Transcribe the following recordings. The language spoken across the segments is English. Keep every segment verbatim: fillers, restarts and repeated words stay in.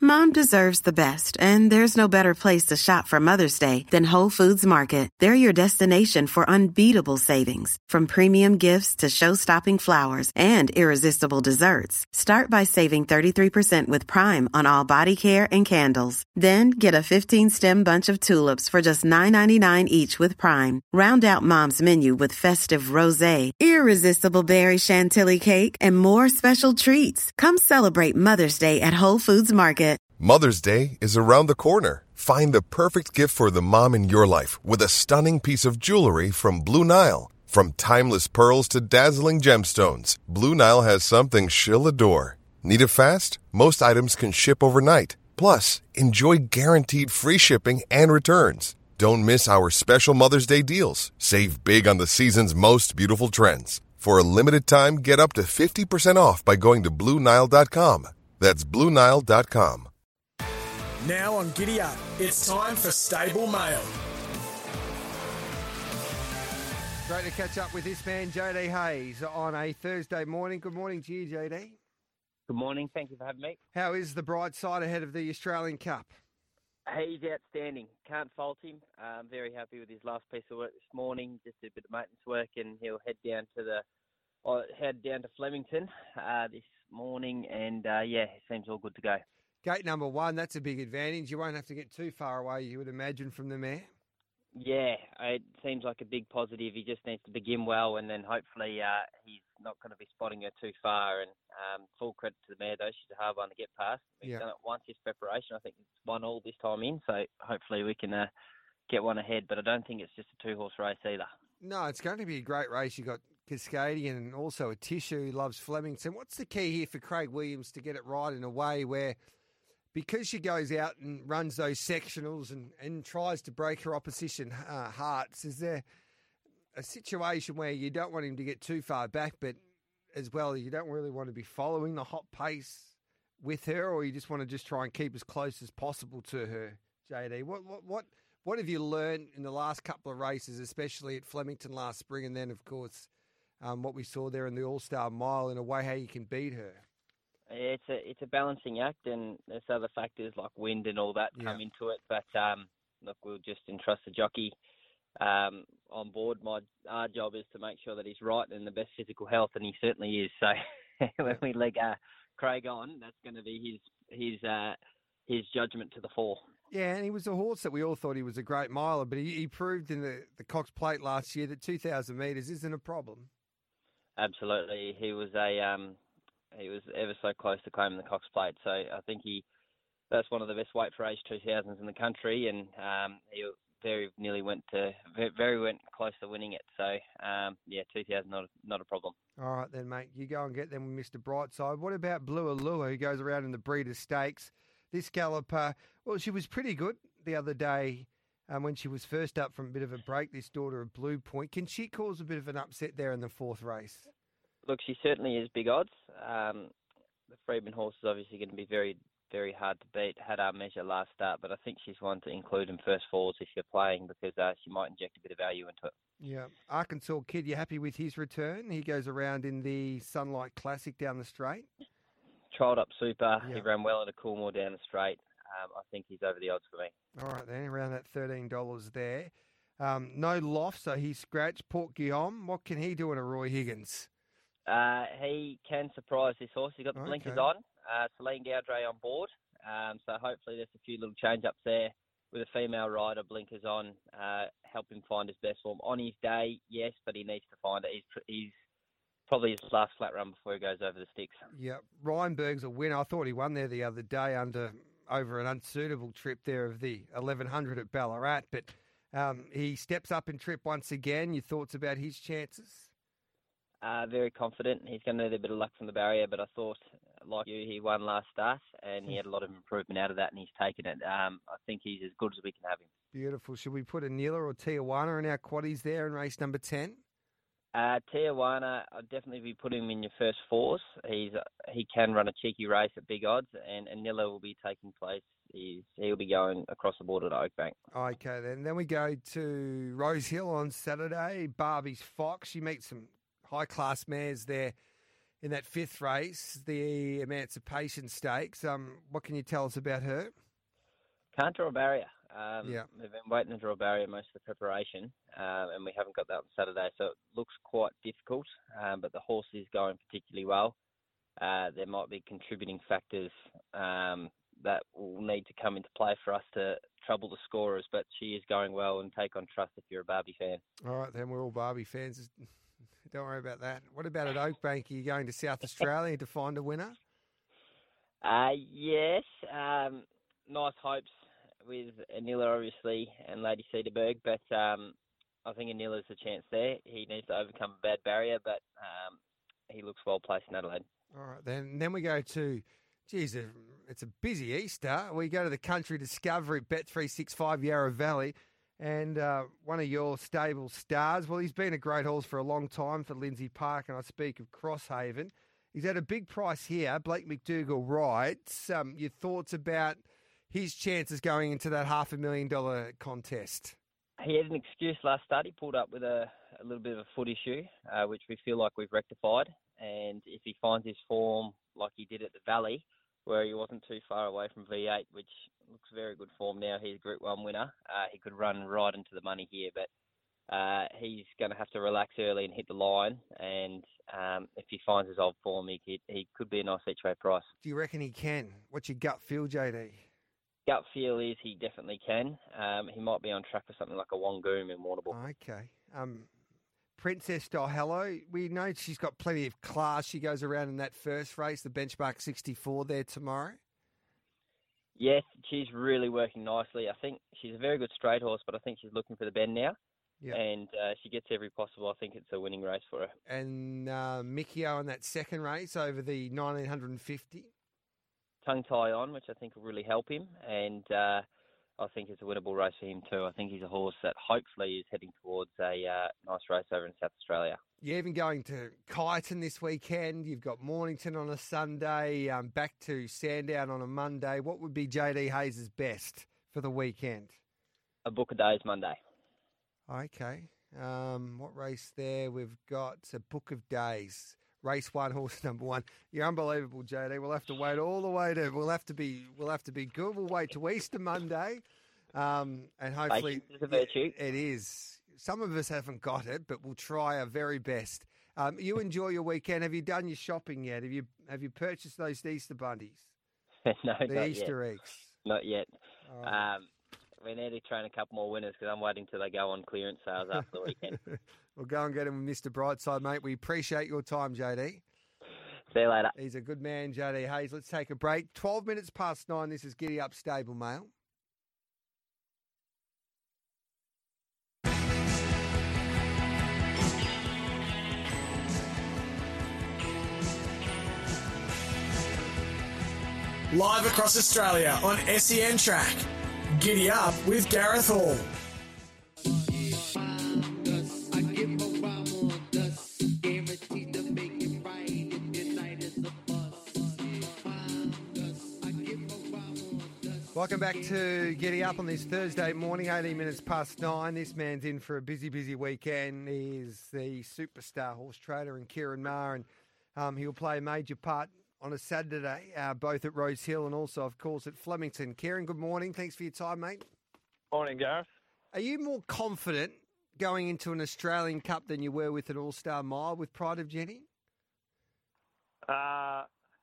Mom deserves the best, and there's no better place to shop for Mother's Day than Whole Foods Market. They're your destination for unbeatable savings, from premium gifts to show-stopping flowers and irresistible desserts. Start by saving thirty-three percent with Prime on all body care and candles. Then get a fifteen-stem bunch of tulips for just nine ninety-nine each with Prime. Round out Mom's menu with festive rosé, irresistible berry chantilly cake, and more special treats. Come celebrate Mother's Day at Whole Foods Market. Mother's Day is around the corner. Find the perfect gift for the mom in your life with a stunning piece of jewelry from Blue Nile. From timeless pearls to dazzling gemstones, Blue Nile has something she'll adore. Need it fast? Most items can ship overnight. Plus, enjoy guaranteed free shipping and returns. Don't miss our special Mother's Day deals. Save big on the season's most beautiful trends. For a limited time, get up to fifty percent off by going to Blue Nile dot com. That's Blue Nile dot com. Now on Giddy Up, it's time for Stable Mail. Great to catch up with this man, J D Hayes, on a Thursday morning. Good morning to you, J D. Good morning. Thank you for having me. How is the bright side ahead of the Australian Cup? He's outstanding. Can't fault him. I'm very happy with his last piece of work this morning. Just did a bit of maintenance work, and he'll head down to the or head down to Flemington uh, this morning, and uh, yeah, it seems all good to go. Gate number one, that's a big advantage. You won't have to get too far away, you would imagine, from the mare. Yeah, it seems like a big positive. He just needs to begin well, and then hopefully uh, he's not going to be spotting her too far. And um, full credit to the mare, though. She's a hard one to get past. We've yeah. done it once, his preparation. I think it's one all this time in, so hopefully we can uh, get one ahead. But I don't think it's just a two-horse race either. No, it's going to be a great race. You've got Cascadian and also a Tissue who loves Flemington. What's the key here for Craig Williams to get it right in a way where, because she goes out and runs those sectionals and, and tries to break her opposition uh, hearts, is there a situation where you don't want him to get too far back, but as well, you don't really want to be following the hot pace with her, or you just want to just try and keep as close as possible to her, J D? What what what, what have you learned in the last couple of races, especially at Flemington last spring, and then, of course, um, what we saw there in the All-Star Mile, in a way how you can beat her? It's a it's a balancing act, and there's other factors like wind and all that yeah. come into it. But um, look, we'll just entrust the jockey um, on board. My our job is to make sure that he's right and in the best physical health, and he certainly is. So when we leg uh, Craig on, that's going to be his his uh, his judgment to the fore. Yeah, and he was a horse that we all thought he was a great miler, but he, he proved in the, the Cox Plate last year that two thousand metres isn't a problem. Absolutely, he was a um, he was ever so close to claiming the Cox Plate. So I think he that's one of the best weight for age two thousands in the country, and um, he very nearly went to very, very went close to winning it. So um, yeah, two thousand not not a problem. All right then, mate. You go and get them with Mister Brightside. What about Blue Allure, who goes around in the Breeders' Stakes? This galloper, well, she was pretty good the other day um, when she was first up from a bit of a break, this daughter of Blue Point. Can she cause a bit of an upset there in the fourth race? Look, she certainly is big odds. Um, the Freedman horse is obviously going to be very, very hard to beat. Had our measure last start, but I think she's one to include in first fours if you're playing, because uh, she might inject a bit of value into it. Yeah. Arkansas Kid, you happy with his return? He goes around in the Sunlight Classic down the straight. Trialled up super. Yeah. He ran well at a Coolmore down the straight. Um, I think he's over the odds for me. All right, then, around that thirteen dollars there. Um, no loft, so he scratched. Port Guillaume, what can he do in a Roy Higgins? Uh, he can surprise this horse. He's got the Okay. blinkers on. Uh, Celine Gaudray on board. Um, so hopefully there's a few little change-ups there with a female rider, blinkers on, uh, help him find his best form. On his day, yes, but he needs to find it. He's, he's probably his last flat run before he goes over the sticks. Yeah, Ryanberg's a winner. I thought he won there the other day under over an unsuitable trip there of the eleven hundred at Ballarat, but um, he steps up in trip once again. Your thoughts about his chances? Uh, very confident. He's going to need a bit of luck from the barrier, but I thought, like you, he won last start, and he had a lot of improvement out of that, and he's taken it. Um, I think he's as good as we can have him. Beautiful. Should we put a Nila or Tijuana in our quaddies there in race number ten? Uh, Tijuana, I'd definitely be putting him in your first fours. He's he can run a cheeky race at big odds, and Anilla will be taking place. He's he'll be going across the border to Oakbank. Okay, then. Then we go to Rosehill on Saturday. Barbie's Fox. She meets some high-class mares there in that fifth race, the Emancipation Stakes. Um, what can you tell us about her? Can't draw a barrier. Um, Yeah. We've been waiting to draw a barrier most of the preparation, um, and we haven't got that on Saturday, so it looks quite difficult, um, but the horse is going particularly well. Uh, there might be contributing factors um, that will need to come into play for us to trouble the scorers, but she is going well, and take on trust if you're a Barbie fan. All right, then we're all Barbie fans. Don't worry about that. What about at Oakbank? Are you going to South Australia to find a winner? Uh, yes. Um, nice hopes with Anila, obviously, and Lady Cedarberg, but um, I think Anila's a chance there. He needs to overcome a bad barrier, but um, he looks well placed in Adelaide. All right, then then we go to, geez, it's a busy Easter. We go to the Country Discovery at Bet three sixty-five Yarra Valley, and uh, one of your stable stars, well, he's been a great horse for a long time for Lindsay Park, and I speak of Crosshaven. He's at a big price here. Blake McDougall rides. Um, your thoughts about his chances going into that half a million dollar contest? He had an excuse last start. He pulled up with a, a little bit of a foot issue, uh, which we feel like we've rectified. And if he finds his form like he did at the Valley, where he wasn't too far away from V eight, which looks very good form now, he's a Group one winner. Uh, he could run right into the money here, but uh, he's going to have to relax early and hit the line. And um, if he finds his old form, he could, he could be a nice each-way price. Do you reckon he can? What's your gut feel, J D? Gut feel is he definitely can. Um, he might be on track for something like a Wangoom in Warrnambool. Okay. Um, Princess Dihello, we know she's got plenty of class. She goes around in that first race, the Benchmark sixty-four there tomorrow. Yes, she's really working nicely. I think she's a very good straight horse, but I think she's looking for the bend now. Yeah. And uh, she gets every possible. I think it's a winning race for her. And uh, Mikio in that second race over the nineteen fifty. Tongue tie on, which I think will really help him. And uh, I think it's a winnable race for him too. I think he's a horse that hopefully is heading towards a uh, nice race over in South Australia. You're even going to Kyneton this weekend. You've got Mornington on a Sunday, um, back to Sandown on a Monday. What would be J D Hayes' best for the weekend? A Book of Days Monday. Okay. Um, what race there? We've got a Book of Days. Race one, horse number one. You're unbelievable, J D. We'll have to wait all the way to. We'll have to be. We'll have to be good. We'll wait to Easter Monday, um, and hopefully Patience is a virtue. It is. Some of us haven't got it, but we'll try our very best. Um, you enjoy your weekend. Have you done your shopping yet? Have you Have you purchased those Easter bunnies? No, the not Easter yet. eggs. Not yet. All right. Um, we need to train a couple more winners because I'm waiting till they go on clearance sales after the weekend. We'll go and get him with Mister Brightside, mate. We appreciate your time, J D. See you later. He's a good man, J D Hayes. Let's take a break. twelve minutes past nine. This is Giddy Up Stable Mail. Live across Australia on S E N Track. Giddy Up with Gareth Hall. Welcome back to Giddy Up on this Thursday morning, eighteen minutes past nine. This man's in for a busy, busy weekend. He's the superstar horse trader in Kieran Maher, and um, he'll play a major part on a Saturday, uh, both at Rose Hill and also, of course, at Flemington. Kieran, good morning. Thanks for your time, mate. Morning, Gareth. Are you more confident going into an Australian Cup than you were with an All-Star Mile with Pride of Jenny? Uh,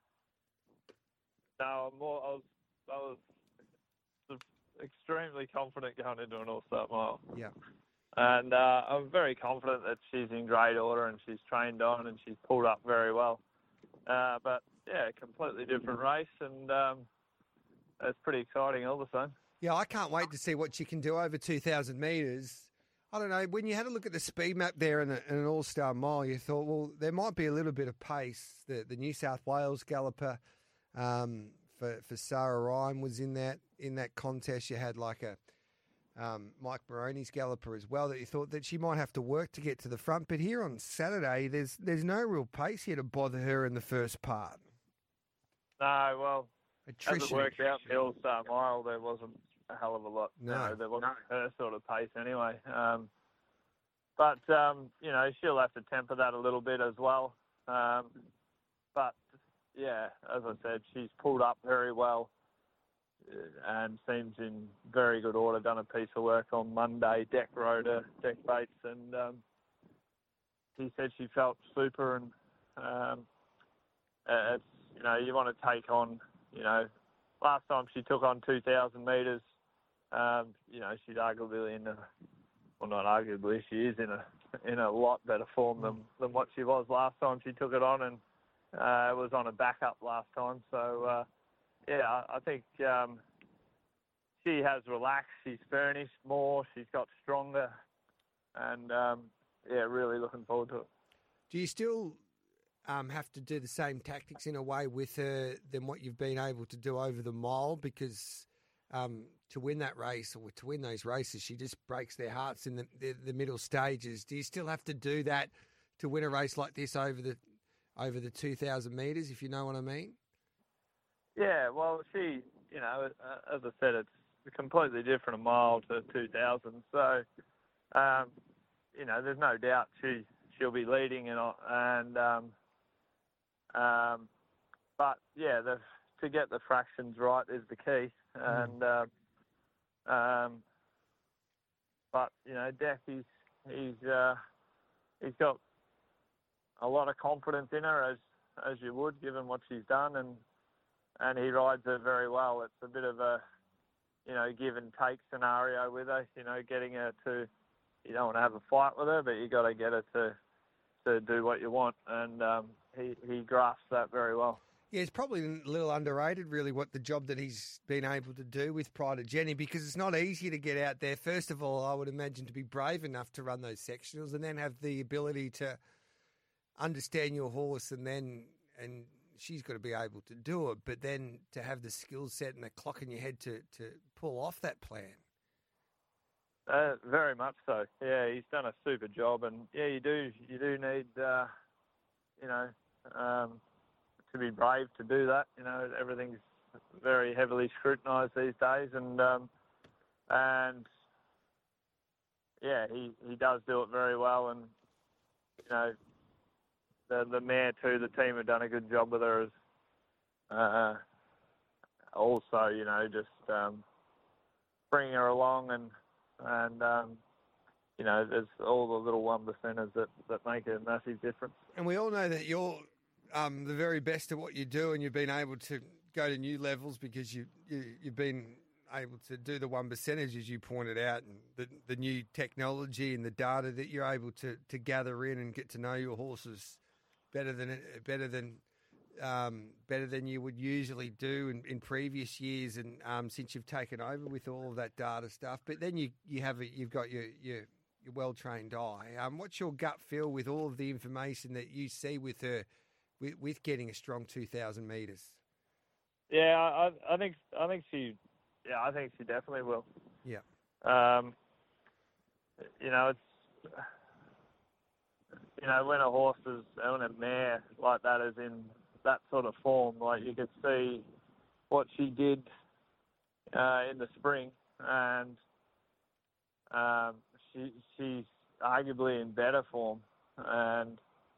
no, I'm more, I was, I was extremely confident going into an All-Star Mile. Yeah. And uh, I'm very confident that she's in great order and she's trained on and she's pulled up very well. Uh, but, yeah, completely different race, and um, it's pretty exciting all the same. Yeah, I can't wait to see what she can do over two thousand metres. I don't know, when you had a look at the speed map there in, a, in an All-Star Mile, you thought, well, there might be a little bit of pace. The, the New South Wales galloper um, for, for Sarah Ryan was in that in that contest. You had like a um, Mike Moroney's galloper as well that you thought that she might have to work to get to the front. But here on Saturday, there's there's no real pace here to bother her in the first part. No, well, Attrition. as it worked out, the All-Star Mile, there wasn't a hell of a lot. No. You know, there wasn't her sort of pace anyway. Um, but, um, you know, she'll have to temper that a little bit as well. Um, but yeah, as I said, she's pulled up very well and seems in very good order. Done a piece of work on Monday, deck rotor, deck baits, and um, he said she felt super. And um, it's, you know, you want to take on, you know, last time she took on two thousand metres, um, you know, she's arguably in a, well, not arguably, she is in a in a lot better form than, than what she was last time she took it on, and uh, it was on a backup last time. So, uh, yeah, I, I think um, she has relaxed. She's furnished more. She's got stronger. And, um, yeah, really looking forward to it. Do you still um, have to do the same tactics in a way with her than what you've been able to do over the mile? Because um, to win that race or to win those races, she just breaks their hearts in the, the, the middle stages. Do you still have to do that to win a race like this over the over the two thousand metres, if you know what I mean? Yeah, well, she, you know, as I said, it's completely different a mile to two thousand. So, um, you know, there's no doubt she, she'll be leading, and, and um, um, but, yeah, the, to get the fractions right is the key. Mm. And, uh, um, but, you know, Deck, he's, he's, uh, he's got a lot of confidence in her, as as you would, given what she's done, and and he rides her very well. It's a bit of a, you know, give and take scenario with her. You know, getting her to, you don't want to have a fight with her, but you got to get her to to do what you want, and um, he he grasps that very well. Yeah, it's probably a little underrated, really, what the job that he's been able to do with Pride of Jenny, because it's not easy to get out there. First of all, I would imagine to be brave enough to run those sectionals, and then have the ability to understand your horse, and then and she's got to be able to do it, but then to have the skill set and the clock in your head to, to pull off that plan. Uh, very much so. Yeah, he's done a super job, and yeah, you do you do need uh, you know um, to be brave to do that. You know, everything's very heavily scrutinised these days, and um, and yeah, he he does do it very well, and you know. The, the mare too, the team have done a good job with her. As, uh, also, you know, just um, bringing her along, and and um, you know, there's all the little one percenters that, that make a massive difference. And we all know that you're um, the very best at what you do, and you've been able to go to new levels because you, you you've been able to do the one percentage, as you pointed out, and the the new technology and the data that you're able to to gather in and get to know your horses better than better than um, better than you would usually do in, in previous years, and um, since you've taken over with all of that data stuff. But then you you have a, you've got your your, your well trained eye. Um, what's your gut feel with all of the information that you see with her, with, with getting a strong two thousand metres? Yeah, I, I think I think she, yeah, I think she definitely will. Yeah. Um, you know, it's. You know, when a horse is, when a mare like that is in that sort of form, like you could see what she did uh, in the spring, and um, she she's arguably in better form, and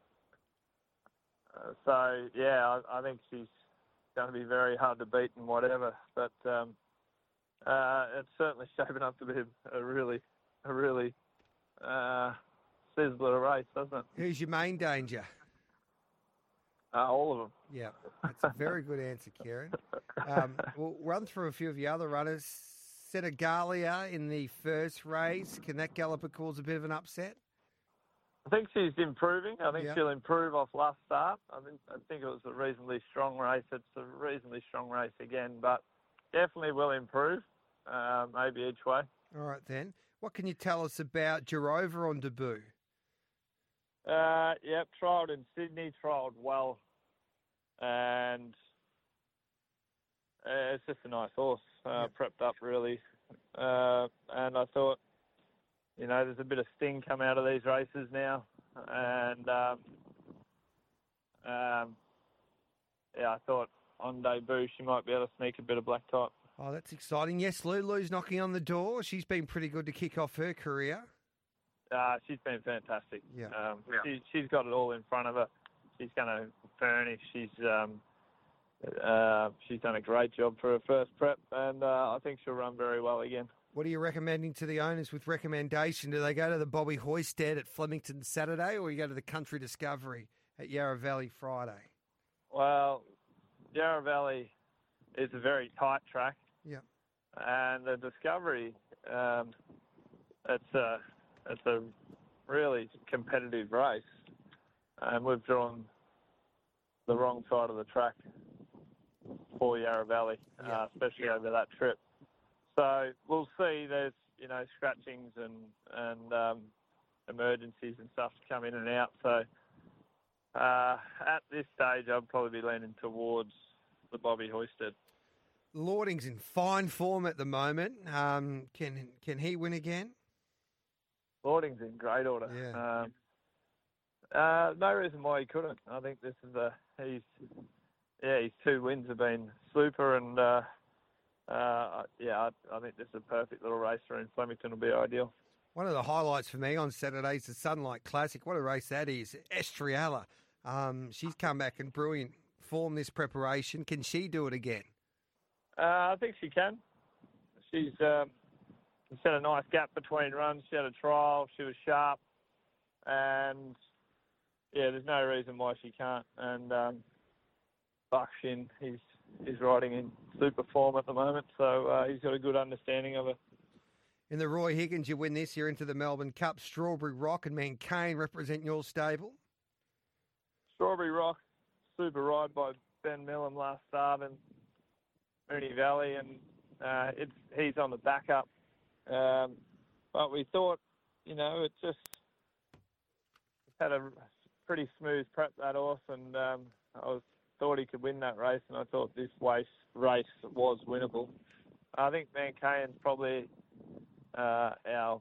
uh, so yeah, I, I think she's going to be very hard to beat and whatever. But um, uh, it's certainly shaping up to be a really, a really. Uh, sizzler race, doesn't it? Who's your main danger? Uh, all of them. Yeah, that's a very good answer, Kieran. Um, we'll run through a few of the other runners. Senegalia in the first race. Can that galloper cause a bit of an upset? I think she's improving. I think yeah. she'll improve off last start. I think, I think it was a reasonably strong race. It's a reasonably strong race again, but definitely will improve, uh, maybe each way. All right, then. What can you tell us about Jarova on debut? Uh, yep, trialled in Sydney, trialled well, and uh, it's just a nice horse, uh, yep. Prepped up really, uh, and I thought, you know, there's a bit of sting come out of these races now, and um, um, yeah, I thought on debut she might be able to sneak a bit of black top. Oh, that's exciting. Yes, Lulu's knocking on the door. She's been pretty good to kick off her career. Uh, she's been fantastic. Yeah. Um, yeah. She, she's got it all in front of her. she's going to furnish. She's um, uh, she's done a great job for her first prep, and uh, I think she'll run very well again. What are you recommending to the owners with recommendation? Do they go to the Bobby Hoysted at Flemington Saturday, or you go to the Country Discovery at Yarra Valley Friday? Well, Yarra Valley is a very tight track. Yeah. And the Discovery, um, it's a it's a really competitive race, and we've drawn the wrong side of the track for Yarra Valley, Yeah. uh, especially over that trip. So we'll see. There's you know scratchings and and um, emergencies and stuff to come in and out. So uh, at this stage, I'd probably be leaning towards the Bobby Hoysted. Lording's in fine form at the moment. Um, can can he win again? Lording's in great order. Yeah. Um, uh, no reason why he couldn't. I think this is a he's yeah his two wins have been super, and uh, uh, yeah I, I think this is a perfect little race for him. Flemington will be ideal. One of the highlights for me on Saturday is the Sunlight Classic. What a race that is. Estriella. Um, she's come back in brilliant form this preparation. Can she do it again? Uh, I think she can. She's um, she's had a nice gap between runs. She had a trial. She was sharp, and yeah, there's no reason why she can't. And um, Buckshin, he's he's riding in super form at the moment, so uh, he's got a good understanding of it. In the Roy Higgins, you win this. You're into the Melbourne Cup. Strawberry Rock and Mancaine represent your stable. Strawberry Rock, super ride by Ben Millam last start, and Moonee Valley, and uh, it's he's on the backup. Um, but we thought, you know, it just had a pretty smooth prep, that horse, and um, I was, thought he could win that race, and I thought this race race was winnable. I think Mancaine's probably uh, our,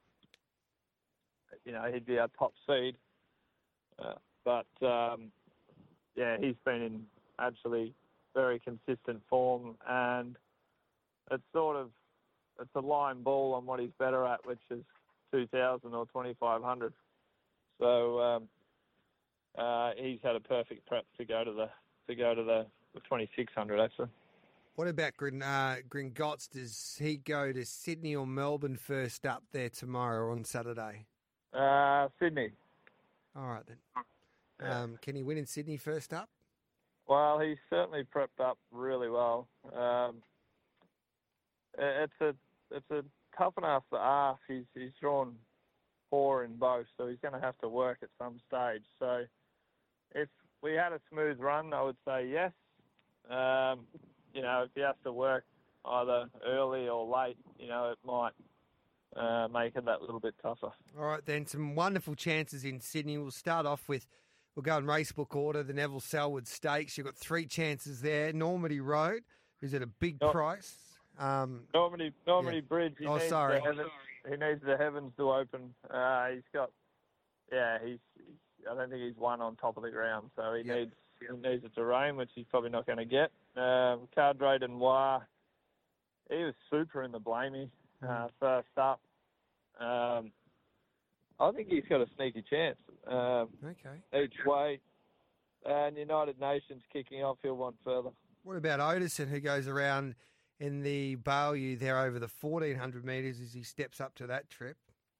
you know, he'd be our top seed, uh, but um, yeah, he's been in actually very consistent form, and it's sort of it's a line ball on what he's better at, which is two thousand or twenty-five hundred. So um, uh, he's had a perfect prep to go to the to go to the, the twenty-six hundred actually. What about Grin, uh, Gringotts? Does he go to Sydney or Melbourne first up there tomorrow on Saturday? Uh, Sydney. All right then. Um, can he win in Sydney first up? Well, he's certainly prepped up really well. Um, it's a it's a tough enough to ask. He's he's drawn four in both, so he's going to have to work at some stage. So if we had a smooth run, I would say yes. Um, you know, if he has to work either early or late, you know, it might uh, make it that little bit tougher. All right then, some wonderful chances in Sydney. We'll start off with. We'll go in racebook order, the Neville Selwood Stakes. You've got three chances there. Normandy Road, who's at a big Nor- price. Um, Normandy, Normandy yeah. Bridge, he, Oh, needs sorry. The heavens, he needs the heavens to open. Uh, he's got, yeah, he's, he's, I don't think he's won on top of the ground, so he Yep. needs he needs it to rain, which he's probably not going to get. Um, Cardre Denoir, he was super in the Blamey uh, first up. Um, I think he's got a sneaky chance. Um, okay. each way. And United Nations kicking off, he'll want further. What about Otison, who goes around in the Bayou there over the fourteen hundred metres as he steps up to that trip?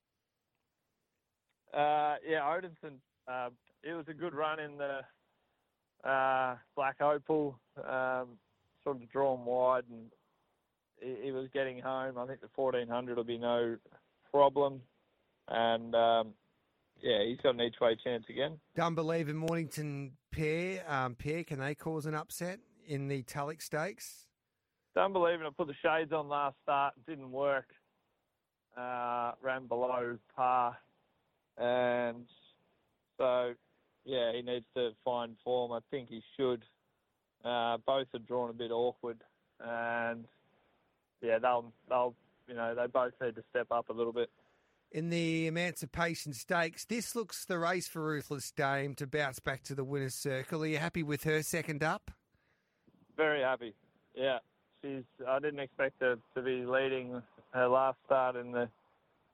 Uh, yeah, Odinson, uh, it was a good run in the uh, Black Opal, um, sort of drawn wide, and he, he was getting home. I think the fourteen hundred will be no problem. And, um, yeah, he's got an each-way chance again. Dunbelieve and Mornington pair, um, pair, can they cause an upset in the Tulloch Stakes? Dunbelieving, I put the shades on last start, didn't work. Uh, ran below par. And so, yeah, he needs to find form. I think he should. Uh, both have drawn a bit awkward. And, yeah, they'll, they'll, you know, they both need to step up a little bit. In the Emancipation Stakes, this looks the race for Ruthless Dame to bounce back to the winner's circle. Are you happy with her second up? Very happy, yeah. She's. I didn't expect her to be leading her last start in the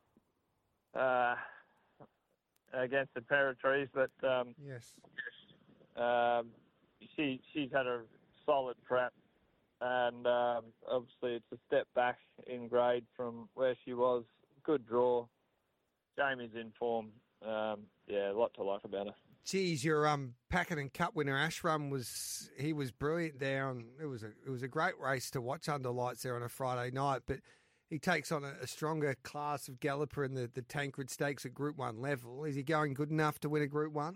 uh, against the Territories, but um, yes, Um, she she's had a solid prep, and um, obviously it's a step back in grade from where she was. Good draw. Jamie's in form. Um, yeah, a lot to like about her. Geez, your um Pakenham Cup winner Ashram was he was brilliant there. On it was a it was a great race to watch under lights there on a Friday night. But he takes on a, a stronger class of galloper in the, the Tancred Stakes at Group One level. Is he going good enough to win a Group One?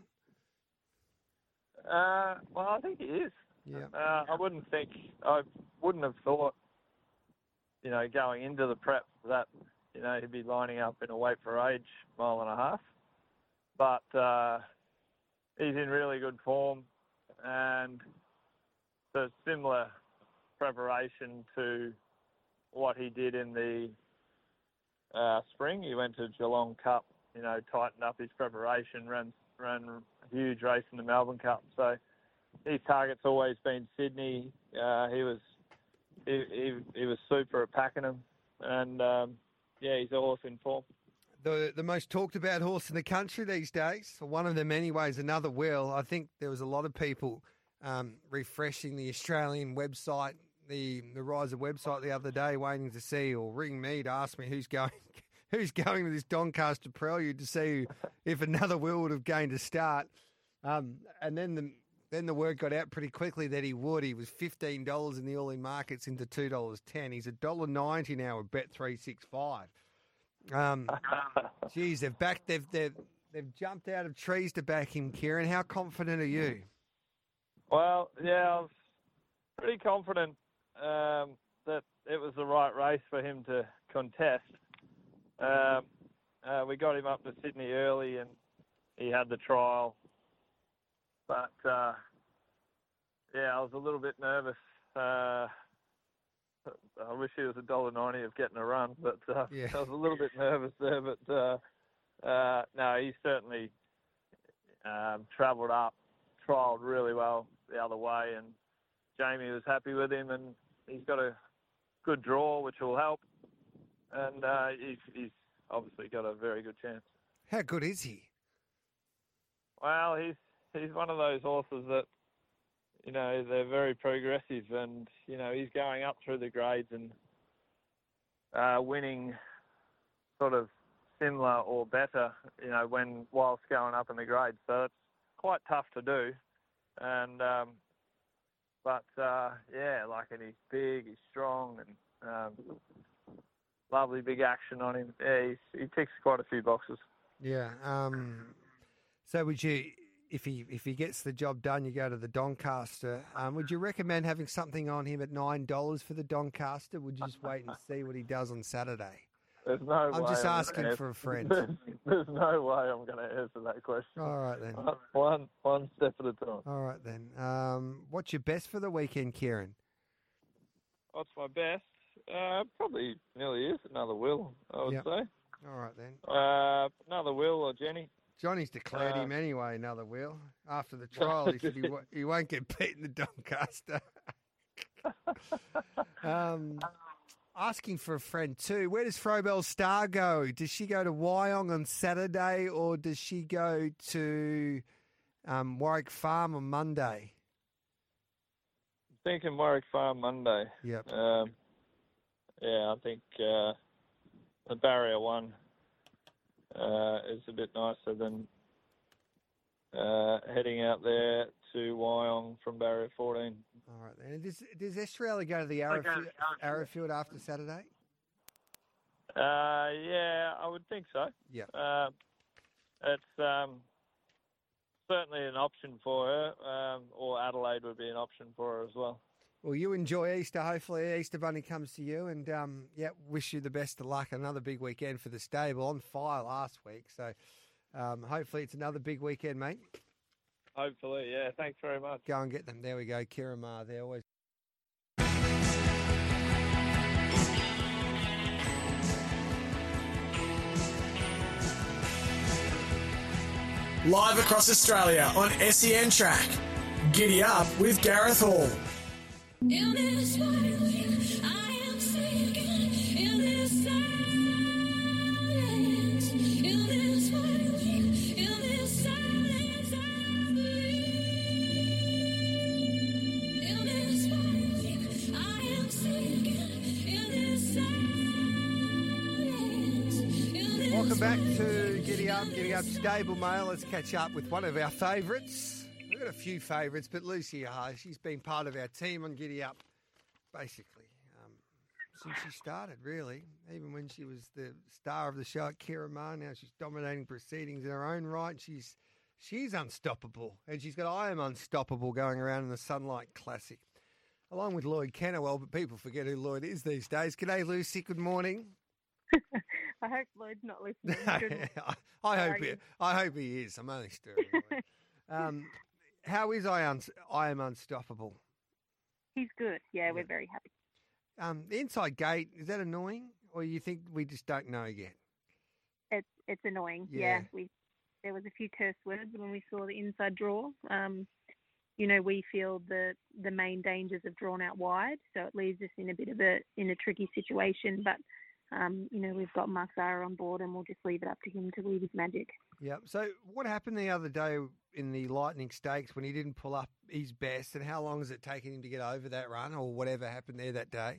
Uh, well, I think he is. Yeah. Uh, I wouldn't think I wouldn't have thought, you know, going into the prep that you know he'd be lining up in a weight for age mile and a half, but. Uh, He's in really good form, and it's a similar preparation to what he did in the uh, spring. He went to Geelong Cup, you know, tightened up his preparation, ran ran a huge race in the Melbourne Cup. So his target's always been Sydney. Uh, he was he, he he was super at Pakenham, and um, yeah, he's a horse in form. The the most talked about horse in the country these days, one of them anyway, is Another Will. I think there was a lot of people um, refreshing the Australian website, the the Riser website the other day, waiting to see or ring me to ask me who's going who's going with this Doncaster Prelude to see if Another Will would have gained a start. Um, and then the then the word got out pretty quickly that he would. He was fifteen dollars in the all-in markets into two dollars ten. He's one dollar ninety now at Bet three sixty-five. Um, geez, they've backed, they've they've they've jumped out of trees to back him, Kieran. How confident are you? Well, yeah, I was pretty confident um, that it was the right race for him to contest. Um, uh, we got him up to Sydney early, and he had the trial, but uh, yeah, I was a little bit nervous. Uh, I wish he was a dollar ninety of getting a run, but uh, yeah. I was a little bit nervous there. But uh, uh, no, he certainly um, travelled up, trialled really well the other way, and Jamie was happy with him, and he's got a good draw, which will help, and uh, he's, he's obviously got a very good chance. How good is he? Well, he's he's one of those horses that, you know, they're very progressive, and, you know, he's going up through the grades and uh, winning sort of similar or better, you know, when whilst going up in the grades. So it's quite tough to do. And, um, but, uh, yeah, like, and he's big, he's strong, and um, lovely big action on him. Yeah, he's, he ticks quite a few boxes. Yeah. Um, so would you... If he if he gets the job done, you go to the Doncaster. Um, would you recommend having something on him at nine dollars for the Doncaster? Would you just wait and see what he does on Saturday? There's no I'm way just I'm asking answer, for a friend. There's, there's no way I'm going to answer that question. All right then. One one step at a time. All right then. Um, what's your best for the weekend, Kieran? What's my best? Uh, probably nearly is Another Will, I would yep. say. All right then. Uh, Another Will or Jenny. Johnny's declared uh, him anyway, Another Will. After the trial, he said he, w- he won't get beaten the Doncaster. um, asking for a friend too. Where does Frobel Star go? Does she go to Wyong on Saturday, or does she go to um, Warwick Farm on Monday? I'm thinking Warwick Farm Monday. Yep. Um, yeah, I think uh, the barrier one Uh, is a bit nicer than uh, heading out there to Wyong from barrier fourteen. All right, then. Does, does Estrella go to the Arrowfield, Arrowfield after Saturday? Uh, yeah, I would think so. Yeah. Uh, it's um, certainly an option for her, um, or Adelaide would be an option for her as well. Well, you enjoy Easter. Hopefully Easter Bunny comes to you, and um, yeah, wish you the best of luck. Another big weekend for the stable, on fire last week. So um, hopefully it's another big weekend, mate. Hopefully, yeah. Thanks very much. Go and get them. There we go. Kieran Maher there. Always. Live across Australia on S E N Track. Giddy up with Gareth Hall. In this silence, I am sinking. In this silence, in this silence, in this silence, I believe. Welcome back to Giddy Up, Giddy Up Stable Mail. Let's catch up with one of our favourites. We've got a few favourites, but Lucy Ahar, she's been part of our team on Giddy Up, basically, um, since she started, really. Even when she was the star of the show at Kira Ma, now she's dominating proceedings in her own right. She's she's unstoppable, and she's got I Am Unstoppable going around in the Sunlight Classic, along with Lloyd Kennewell, but people forget who Lloyd is these days. G'day, Lucy. Good morning. I hope Lloyd's not listening. I, I hope he, I hope he is. I'm only stirring. um, how is I, un, I Am Unstoppable? He's good. Yeah, we're very happy. Um, the inside gate, is that annoying, or you think we just don't know yet? It's it's annoying. Yeah. Yeah, we there was a few curse words when we saw the inside draw. Um, you know, we feel the the main dangers have drawn out wide, so it leaves us in a bit of a in a tricky situation. But um, you know, we've got Mark Zahra on board, and we'll just leave it up to him to weave his magic. Yep. So what happened the other day in the Lightning Stakes when he didn't pull up his best, and how long has it taken him to get over that run, or whatever happened there that day?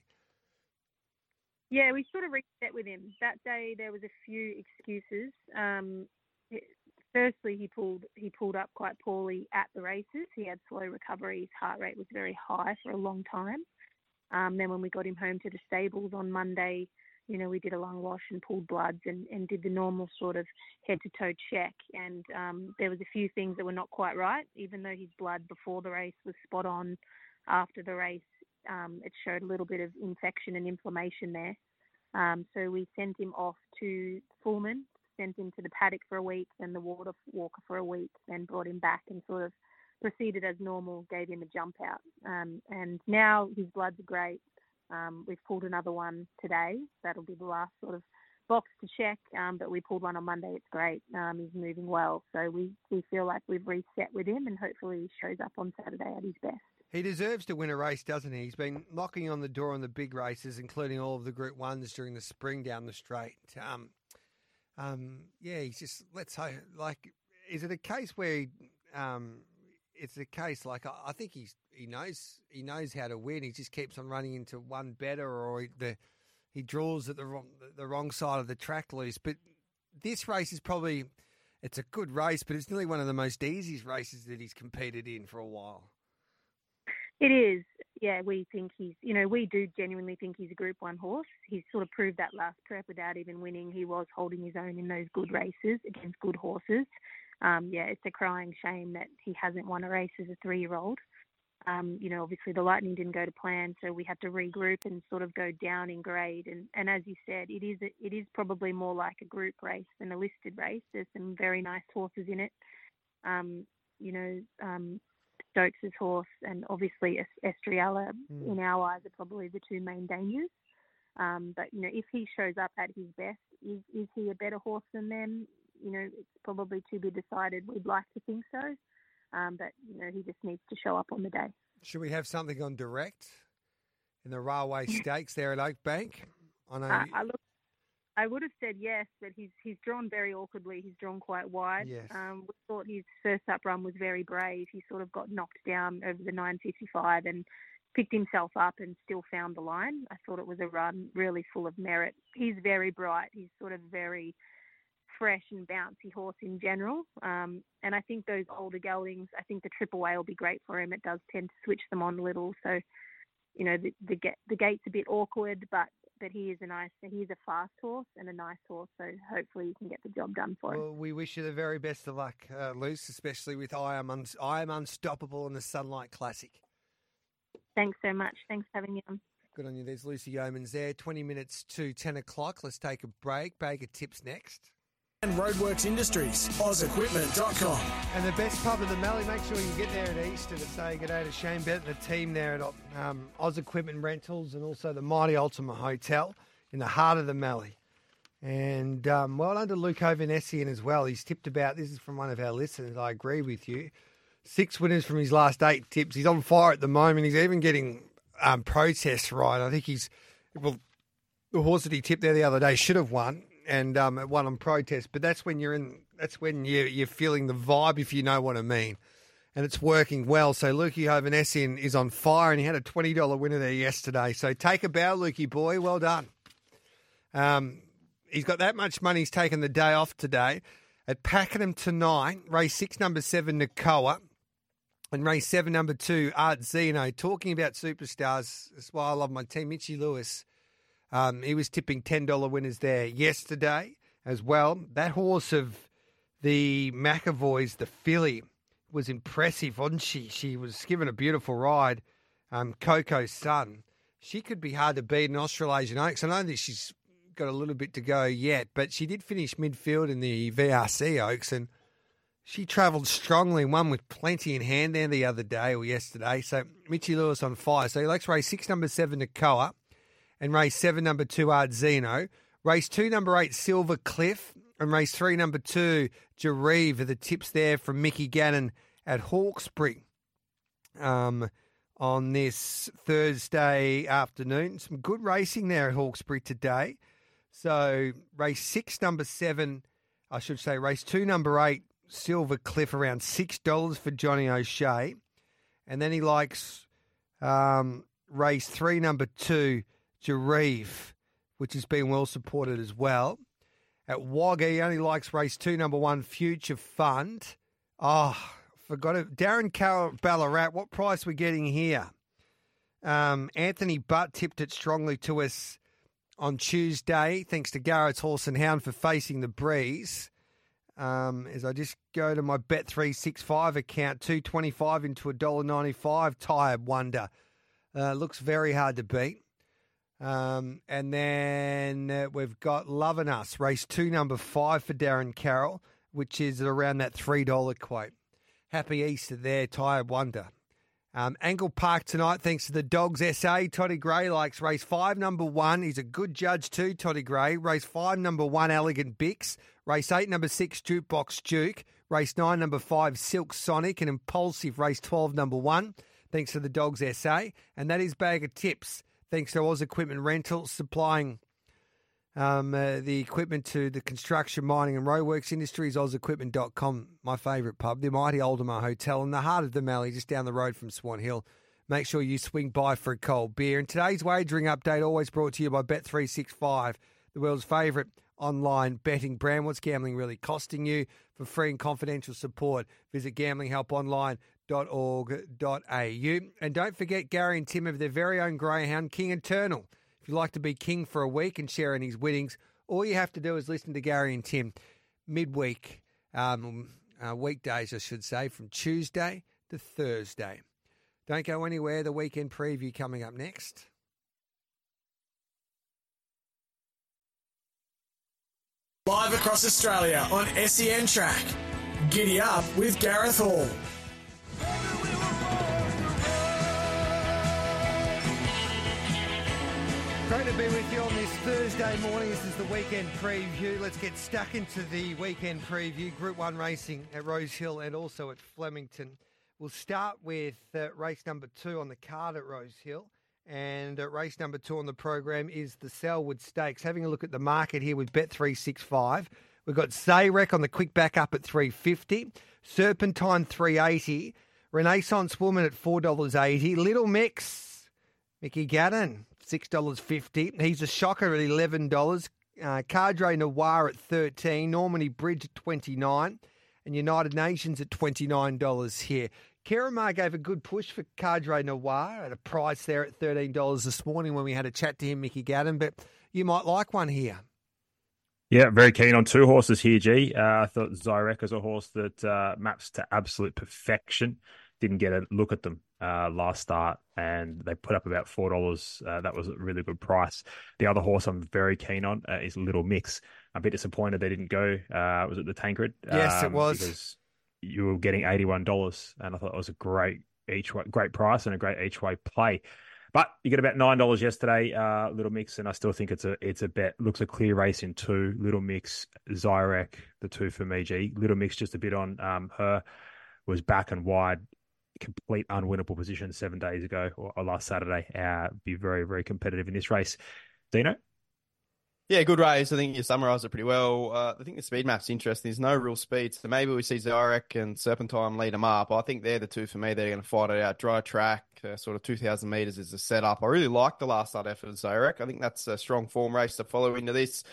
Yeah, we sort of reset with him. That day there was a few excuses. Um, firstly, he pulled he pulled up quite poorly at the races. He had slow recovery. His heart rate was very high for a long time. Um, then when we got him home to the stables on Monday, you know, we did a lung wash and pulled bloods and, and did the normal sort of head-to-toe check. And um, there was a few things that were not quite right. Even though his blood before the race was spot on, after the race, um, it showed a little bit of infection and inflammation there. Um, so we sent him off to Fullman, sent him to the paddock for a week, then the water walker for a week, then brought him back and sort of proceeded as normal, gave him a jump out. Um, and now his bloods are great. Um, we've pulled another one today. That'll be the last sort of box to check. Um, but we pulled one on Monday. It's great. Um, he's moving well. So we, we feel like we've reset with him, and hopefully he shows up on Saturday at his best. He deserves to win a race, doesn't he? He's been knocking on the door on the big races, including all of the Group Ones during the spring down the straight. Um, um, yeah, he's just, let's hope, like, is it a case where he, um, it's a case like, I, I think he's, he knows, he knows how to win. He just keeps on running into one better, or he, the, he draws at the wrong, the wrong side of the track loose. But this race is probably, it's a good race, but it's nearly one of the most easiest races that he's competed in for a while. It is. Yeah, we think he's, you know, we do genuinely think he's a Group One horse. He's sort of proved that last prep without even winning. He was holding his own in those good races against good horses. Um, yeah, it's a crying shame that he hasn't won a race as a three-year-old. Um, you know, obviously the Lightning didn't go to plan, so we had to regroup and sort of go down in grade. And, and as you said, it is a, it is probably more like a group race than a listed race. There's some very nice horses in it. Um, you know, um, Stokes' horse and obviously Estrella, mm. in our eyes, are probably the two main dangers. Um, but, you know, if he shows up at his best, is, is he a better horse than them? You know, it's probably to be decided. We'd like to think so. Um, but, you know, he just needs to show up on the day. Should we have something on direct in the Railway Stakes there at Oakbank? I know. Uh, I, look, I would have said yes, but he's he's drawn very awkwardly. He's drawn quite wide. Yes. Um, we thought his first up run was very brave. He sort of got knocked down over the nine fifty-five and picked himself up and still found the line. I thought it was a run really full of merit. He's very bright. He's sort of very fresh and bouncy horse in general. Um, and I think those older geldings, I think the Triple A will be great for him. It does tend to switch them on a little. So, you know, the the, the gate's a bit awkward, but but he is a nice, he is a fast horse and a nice horse. So hopefully you can get the job done for him. Well, we wish you the very best of luck, uh, Luce, especially with I Am, Un- I Am Unstoppable in the Sunlight Classic. Thanks so much. Thanks for having me on. Good on you. There's Lucy Yeomans there. twenty minutes to ten o'clock. Let's take a break. Baker Tips next. And Roadworks Industries, oz equipment dot com. And the best pub in the Mallee, make sure you get there at Easter to say good day to Shane Bett and the team there at um, Oz Equipment Rentals and also the Mighty Ultima Hotel in the heart of the Mallee. And um, well done to Luke Ovanessian as well. He's tipped about, this is from one of our listeners, I agree with you, six winners from his last eight tips. He's on fire at the moment. He's even getting um, protests right. I think he's, well, the horse that he tipped there the other day should have won. And um, it won on protest, but that's when you're in. That's when you you're feeling the vibe, if you know what I mean, and it's working well. So Lukey Ovanessian is on fire, and he had a twenty dollar winner there yesterday. So take a bow, Lukey boy, well done. Um, he's got that much money. He's taken the day off today. At Pakenham tonight, race six, number seven, Nakoa. And race seven, number two, Art Zeno. Talking about superstars, that's why I love my team. Mitchy Lewis, um, he was tipping ten dollars winners there yesterday as well. That horse of the McAvoys, the filly, was impressive, wasn't she? She was given a beautiful ride. Um, Coco's son. She could be hard to beat in Australasian Oaks. I know that she's got a little bit to go yet, but she did finish midfield in the V R C Oaks, and she travelled strongly and won with plenty in hand there the other day or yesterday. So Mitchy Lewis on fire. So he likes race six, number seven, Nakoa, and race seven, number two, Art Zeno. Race two, number eight, Silver Cliff, and race three, number two, Jareve are the tips there from Mickey Gannon at Hawkesbury um, on this Thursday afternoon. Some good racing there at Hawkesbury today. So race six, number seven, I should say race two, number eight, Silver Cliff, around six dollars for Johnny O'Shea. And then he likes um, race three, number two, Jareve, which has been well supported as well. At Wagga, he only likes race two, number one, Future Fund. Oh, forgot it. Darren Carroll, Ballarat, what price we're getting here? Um, Anthony Butt tipped it strongly to us on Tuesday, thanks to Garrett's Horse and Hound for facing the breeze. Um, as I just go to my Bet three sixty-five account, two twenty-five into one dollar ninety-five, Tired Wonder. Uh, looks very hard to beat. Um, and then uh, we've got Lovin' Us, race two, number five for Darren Carroll, which is around that three dollars quote. Happy Easter there, Tired Wonder. Um, Angle Park tonight, thanks to the Dogs S A. Toddy Gray likes race five, number one. He's a good judge too, Toddy Gray. Race five, number one, Elegant Bix. Race eight, number six, Jukebox Duke. Race nine, number five, Silk Sonic. And Impulsive, race twelve, number one, thanks to the Dogs S A. And that is Bag of Tips, thanks to Oz Equipment Rental, supplying um, uh, the equipment to the construction, mining and roadworks industries. oz equipment dot com, my favourite pub, the mighty Aldermar Hotel in the heart of the Mallee, just down the road from Swan Hill. Make sure you swing by for a cold beer. And today's wagering update always brought to you by Bet three sixty-five, the world's favourite online betting brand. What's gambling really costing you? For free and confidential support, visit gambling help online dot org dot a u. And don't forget Gary and Tim of their very own greyhound, King Eternal. If you'd like to be king for a week and share in his winnings, all you have to do is listen to Gary and Tim midweek, um, uh, weekdays, I should say, from Tuesday to Thursday. Don't go anywhere. The weekend preview coming up next. Live across Australia on S E N Track. Giddy up with Gareth Hall. Great to be with you on this Thursday morning. This is the weekend preview. Let's get stuck into the weekend preview. Group one racing at Rose Hill and also at Flemington. We'll start with uh, race number two on the card at Rose Hill. And uh, race number two on the program is the Selwood Stakes. Having a look at the market here with Bet three sixty-five. We've got Zayrek on the quick back up at three fifty. Serpentine three eighty. Renaissance Woman at four dollars eighty. Little Mix, Mickey Gannon, six dollars fifty. He's a shocker at eleven dollars. Uh, Cadre Noir at thirteen dollars. Normandy Bridge at twenty-nine dollars. And United Nations at twenty-nine dollars here. Keramar gave a good push for Cadre Noir at a price there at thirteen dollars this morning when we had a chat to him, Mickey Gannon. But you might like one here. Yeah, very keen on two horses here, G. Uh, I thought Zayrek is a horse that uh, maps to absolute perfection. Didn't get a look at them uh, last start, and they put up about four dollars. Uh, that was a really good price. The other horse I'm very keen on uh, is Little Mix. I'm a bit disappointed they didn't go. Uh, was it the Tancred? Yes, um, it was. Because you were getting eighty-one dollars, and I thought it was a great each way, great price and a great each way play. But you get about nine dollars yesterday, uh, Little Mix, and I still think it's a it's a bet. Looks a clear race in two. Little Mix, Zayrek, the two for me, G. Little Mix just a bit on um, her, was back and wide, complete unwinnable position seven days ago or, or last Saturday. Uh, be very, very competitive in this race. Dino? Yeah, good race. I think you summarised it pretty well. Uh, I think the speed map's interesting. There's no real speed, so maybe we see Zayrek and Serpentine lead them up. I think they're the two for me. They're going to fight it out. Dry track, uh, sort of two thousand metres is the setup. I really like the last start effort of Zayrek. I think that's a strong form race to follow into this.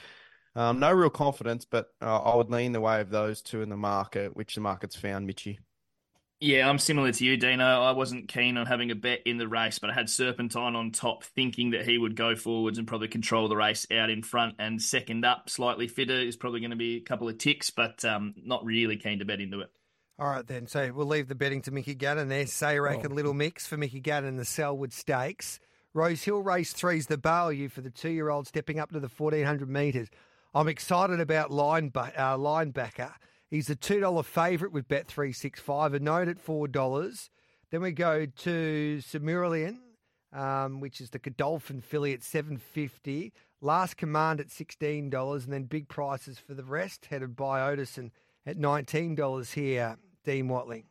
Um, no real confidence, but uh, I would lean the way of those two in the market, which the market's found, Mitchy. Yeah, I'm similar to you, Dino. I wasn't keen on having a bet in the race, but I had Serpentine on top, thinking that he would go forwards and probably control the race out in front. And second up, slightly fitter, is probably going to be a couple of ticks, but um, not really keen to bet into it. All right, then. So we'll leave the betting to Mickey Gannon there. Sayrac Oh. and Little Mix for Mickey Gannon in the Selwood Stakes. Rose Hill Race three's the value for the two-year-old stepping up to the fourteen hundred metres. I'm excited about line, uh, Linebacker. He's a two dollars favourite with Bet three sixty-five, a note at four dollars. Then we go to Samurian, um, which is the Godolphin filly at seven dollars fifty. Last Command at sixteen dollars, and then big prices for the rest, headed by Otison at nineteen dollars here, Dean Watling.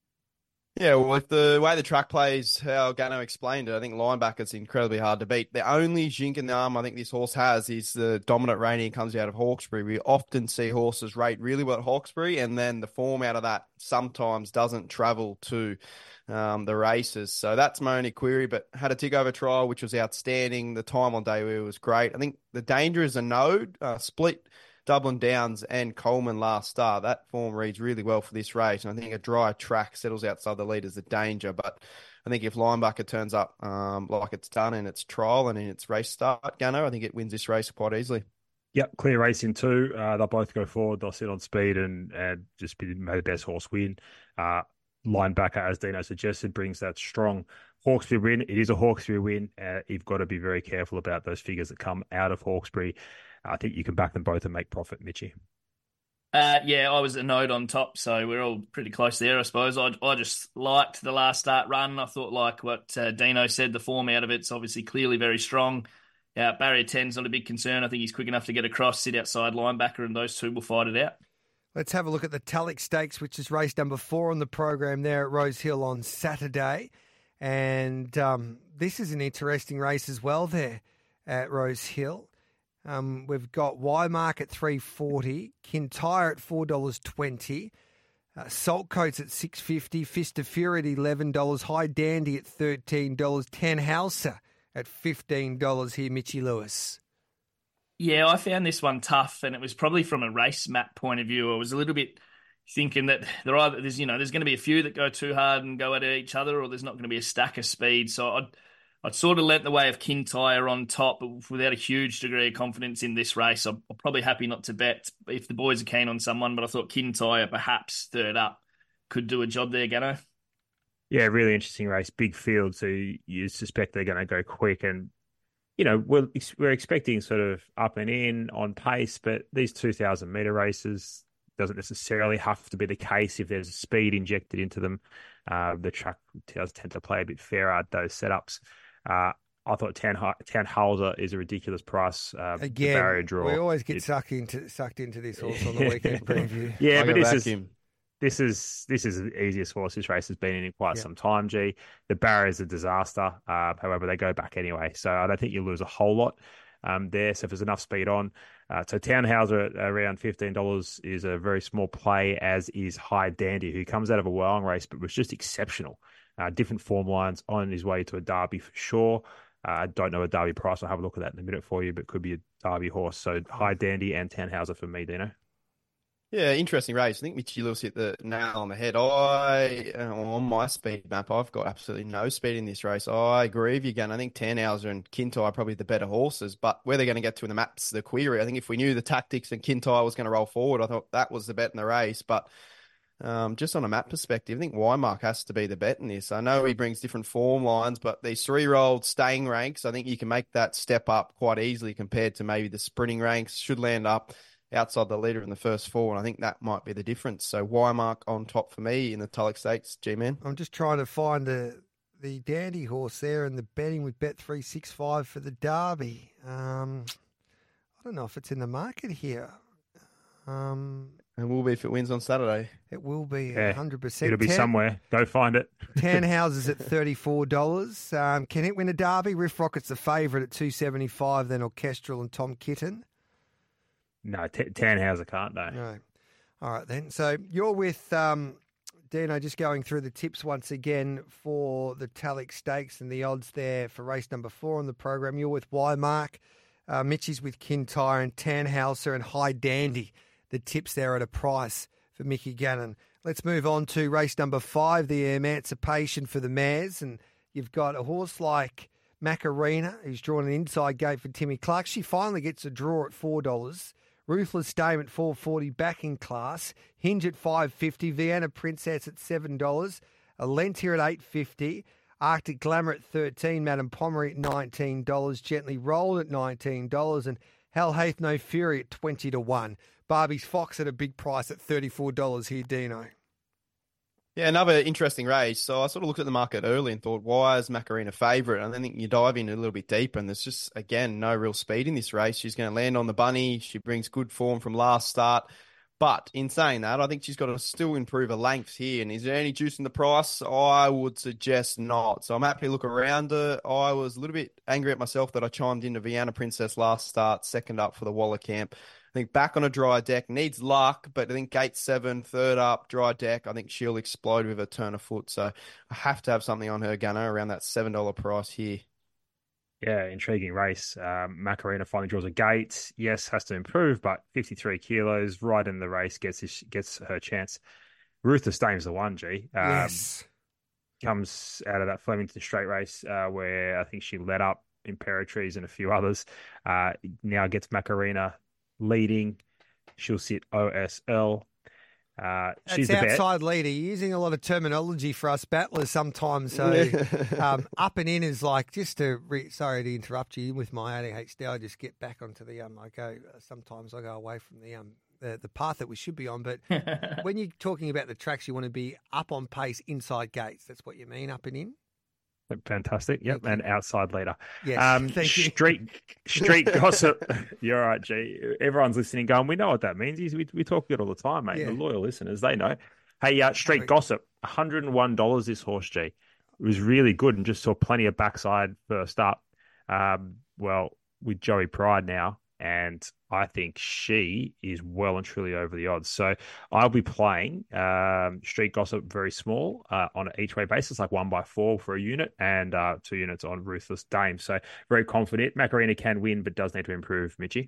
Yeah, well, if the way the track plays, how Gano explained it, I think Linebacker's incredibly hard to beat. The only jink in the arm I think this horse has is the dominant rating comes out of Hawkesbury. We often see horses rate really well at Hawkesbury, and then the form out of that sometimes doesn't travel to um, the races. So that's my only query, but had a tick over trial, which was outstanding. The time on debut was great. I think the danger is a node, uh, split Dublin Downs and Coleman last start. That form reads really well for this race, and I think a dry track settles outside the lead is a danger. But I think if Linebacker turns up um, like it's done in its trial and in its race start, Gunner, I think it wins this race quite easily. Yep, clear race in two. Uh, they'll both go forward. They'll sit on speed and, and just be may the best horse win. Uh, Linebacker, as Dino suggested, brings that strong Hawkesbury win. It is a Hawkesbury win. Uh, you've got to be very careful about those figures that come out of Hawkesbury. I think you can back them both and make profit, Mitchy. Uh, yeah, I was a node on top, so we're all pretty close there, I suppose. I, I just liked the last start run. I thought, like what uh, Dino said, the form out of it's obviously clearly very strong. Uh, barrier ten's not a big concern. I think he's quick enough to get across, sit outside Linebacker, and those two will fight it out. Let's have a look at the Tulloch Stakes, which is race number four on the program there at Rose Hill on Saturday. And um, this is an interesting race as well there at Rose Hill. Um, we've got Wymark at three forty, Kintyre at four dollars twenty, uh, Salt Coats at six fifty, Fist of Fury at eleven dollars, High Dandy at thirteen dollars, Tannhauser at fifteen dollars here, Mitchy Lewis. Yeah, I found this one tough, and it was probably from a race map point of view. I was a little bit thinking that there are there's you know there's going to be a few that go too hard and go at each other, or there's not going to be a stack of speed. So I'd I'd sort of let the way of Kintyre on top, but without a huge degree of confidence in this race. I'm, I'm probably happy not to bet if the boys are keen on someone, but I thought Kintyre perhaps third up could do a job there, Gano. Yeah, really interesting race, big field, so you, you suspect they're going to go quick. And you know, we're we're expecting sort of up and in on pace, but these two thousand meter races doesn't necessarily have to be the case if there's speed injected into them. Uh, the track does tend to play a bit fairer at those setups. Uh, I thought Tannhauser is a ridiculous price. Uh, Again, barrier draw. we always get it, sucked into sucked into this horse on the weekend preview. Yeah, I but this is him. this is this is the easiest horse this race has been in in quite Yeah. some time. G, the barrier is a disaster. Uh, however, they go back anyway, so I don't think you lose a whole lot um, there. So if there's enough speed on, uh, so Tannhauser at around fifteen dollars is a very small play, as is High Dandy, who comes out of a Wellong race but was just exceptional. Uh, different form lines on his way to a Derby for sure. Uh, I don't know a Derby price. I'll have a look at that in a minute for you, but could be a Derby horse. So High Dandy and Tannhauser for me, Dino. Yeah, interesting race. I think Mitchy Lewis hit the nail on the head. I, uh, on my speed map, I've got absolutely no speed in this race. I agree with you, Gun. I think Tannhauser and Kintyre are probably the better horses, but where they're going to get to in the maps, the query. I think if we knew the tactics and Kintyre was going to roll forward, I thought that was the bet in the race. But um, just on a map perspective, I think Wymark has to be the bet in this. I know he brings different form lines, but these three-year-old staying ranks, I think you can make that step up quite easily compared to maybe the sprinting ranks. Should land up outside the leader in the first four, and I think that might be the difference. So Wymark on top for me in the Tulloch Stakes, G-Man. I'm just trying to find the the Dandy horse there and the betting with Bet three sixty-five for the Derby. Um, I don't know if it's in the market here. Um, And will be if it wins on Saturday. it will be Yeah, one hundred percent. It'll be somewhere. Go find it. Tannhauser's at thirty-four dollars. Um, can it win a Derby? Riff Rocket's the favourite at two seventy-five, then Orchestral and Tom Kitten. No, T- Tannhauser can't, no. No. All right, then. So you're with um, Dino, just going through the tips once again for the Tulloch Stakes and the odds there for race number four on the program. You're with Wymark, Uh, Mitchie's with Kintyre and Tannhauser and High Dandy. The tips there at a price for Mickey Gannon. Let's move on to race number five, the Emancipation for the mares. And you've got a horse like Macarena, who's drawn an inside gate for Timmy Clark. She finally gets a draw at four dollars. Ruthless Dame at four forty, back in class. Hinge at five fifty. Vienna Princess at seven dollars. A Lent here at eight fifty. Arctic Glamour at thirteen. Madame Pomeroy at nineteen dollars. Gently Rolled at nineteen dollars. And Hell Hath No Fury at twenty to one. Barbie's Fox at a big price at thirty-four dollars here, Dino. Yeah, another interesting race. So I sort of looked at the market early and thought, why is Macarena favourite? And I think you dive in a little bit deeper and there's just, again, no real speed in this race. She's going to land on the bunny. She brings good form from last start. But in saying that, I think she's got to still improve her length here. And is there any juice in the price? I would suggest not. So I'm happy to look around her. I was a little bit angry at myself that I chimed into Vienna Princess last start, second up for the Waller camp. I think back on a dry deck, needs luck, but I think gate seven, third up, dry deck, I think she'll explode with a turn of foot. So I have to have something on her, Gunner, around that seven dollars price here. Yeah, intriguing race. Um, Macarena finally draws a gate. Yes, has to improve, but fifty-three kilos, right in the race, gets his, gets her chance. Ruthless Dame's the one, G. Um, yes. Comes out of that Flemington straight race uh, where I think she led up Imperatrice and a few others. Uh, now gets Macarena leading. She'll sit O S L. Uh, she's That's the outside bet. leader. You're using a lot of terminology for us battlers sometimes. So um, up and in is like, just to, re- sorry to interrupt you with my A D H D, I just get back onto the, um, I go, sometimes I go away from the, um, the, the path that we should be on. But when you're talking about the tracks, you want to be up on pace inside gates. That's what you mean, up and in? Fantastic. Yep. And outside leader. Yes. Um, thank you. Street, street gossip. You're all right, G. Everyone's listening going, we know what that means. We, we talk it all the time, mate. Yeah. The loyal listeners, they know. Hey, uh, street Sorry. gossip. one hundred one dollars this horse, G. It was really good and just saw plenty of backside first up. Um, well, with Joey Pride now. And I think she is well and truly over the odds. So I'll be playing um, Street Gossip very small uh, on an each way basis, like one by four for a unit and uh, two units on Ruthless Dame. So very confident. Macarena can win, but does need to improve, Mitchie.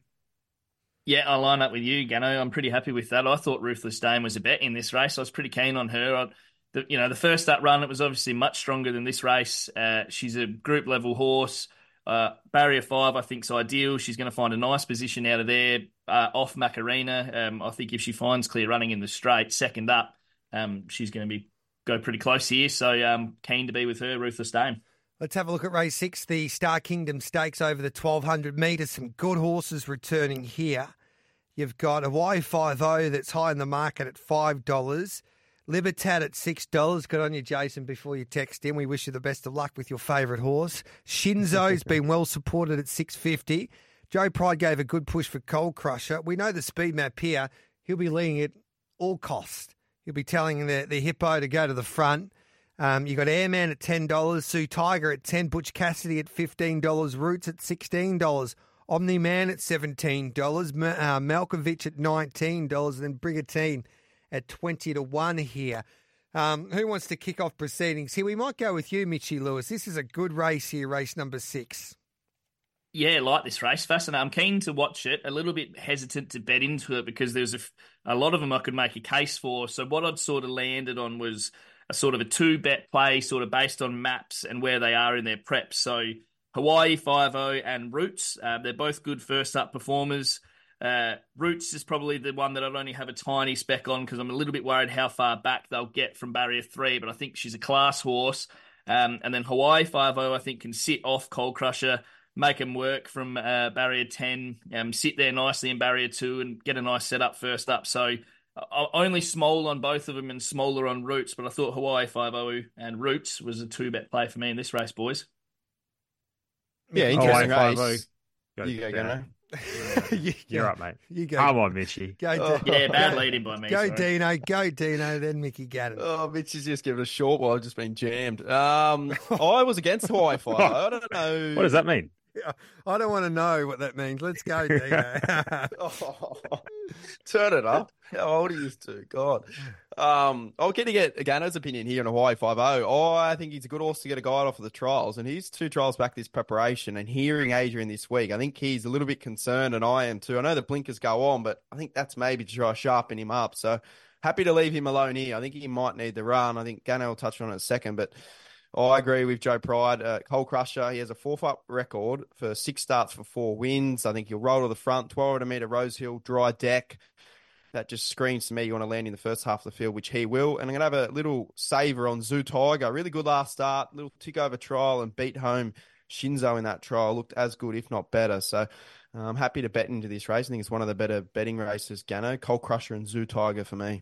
Yeah, I line up with you, Gano. I'm pretty happy with that. I thought Ruthless Dame was a bet in this race. I was pretty keen on her. I, the, you know, the first up run, it was obviously much stronger than this race. Uh, she's a group level horse. Uh, barrier five, I think, is ideal. She's going to find a nice position out of there uh, off Macarena. Um, I think if she finds clear running in the straight, second up, um, she's going to be go pretty close here. So um, keen to be with her, Ruthless Dame. Let's have a look at race six, the Star Kingdom Stakes over the twelve hundred metres. Some good horses returning here. You've got Hawaii five oh that's high in the market at five dollars. Libertad at six dollars. Good on you, Jason, before you text in. We wish you the best of luck with your favourite horse. Shinzo's been well supported at six fifty. Joe Pride gave a good push for Cold Crusher. We know the speed map here. He'll be leading at all cost. He'll be telling the, the hippo to go to the front. Um, you got Airman at ten dollars. Sue Tiger at ten dollars. Butch Cassidy at fifteen dollars. Roots at sixteen dollars. Omni Man at seventeen dollars. Uh, Malkovich at nineteen dollars. And then Brigantine at twenty to one here. Um, who wants to kick off proceedings here? We might go with you, Mitchie Lewis. This is a good race here, race number six. Yeah, like this race. Fascinating. I'm keen to watch it. A little bit hesitant to bet into it because there's a, a lot of them I could make a case for. So what I'd sort of landed on was a sort of a two-bet play sort of based on maps and where they are in their prep. So Hawaii five oh and Roots, uh, they're both good first-up performers. Uh, Roots is probably the one that I'd only have a tiny spec on because I'm a little bit worried how far back they'll get from barrier three, but I think she's a class horse. Um, and then Hawaii five oh, I think, can sit off Cold Crusher, make them work from uh, barrier ten, um, sit there nicely in barrier two and get a nice setup first up. So uh, only small on both of them and smaller on Roots, but I thought Hawaii five oh and Roots was a two-bet play for me in this race, boys. Yeah, interesting Hawaii race. five oh. You go, Gano. you You're go. right, mate. You go. Come on, Mitchie. Go, Oh. Di- Yeah, bad go- leading by me. Go, sorry. Dino. Go, Dino. Then Mickey Gadden. Oh, Mitch has just given a short while I've just been jammed. Um, I was against Hawaii five. I don't know. What does that mean? I don't want to know what that means. Let's go, Dino. Oh, turn it up. How old are you two? God. Um, I'll get to get Gano's opinion here in Hawaii five oh. Oh, I think he's a good horse to get a guide off of the trials, and he's two trials back this preparation and hearing Adrian this week. I think he's a little bit concerned, and I am too. I know the blinkers go on, but I think that's maybe to try to sharpen him up. So happy to leave him alone here. I think he might need the run. I think Gano will touch on it in a second, but oh, I agree with Joe Pride. Uh, Cole Crusher, he has a four-fight record for six starts for four wins. I think he'll roll to the front, twelve hundred metre Rose Hill, dry deck. That just screams to me you want to land in the first half of the field, which he will. And I'm going to have a little saver on Zoo Tiger. Really good last start, little tick over trial and beat home Shinzo in that trial. Looked as good, if not better. So I'm happy to bet into this race. I think it's one of the better betting races, Gano. Cole Crusher and Zoo Tiger for me.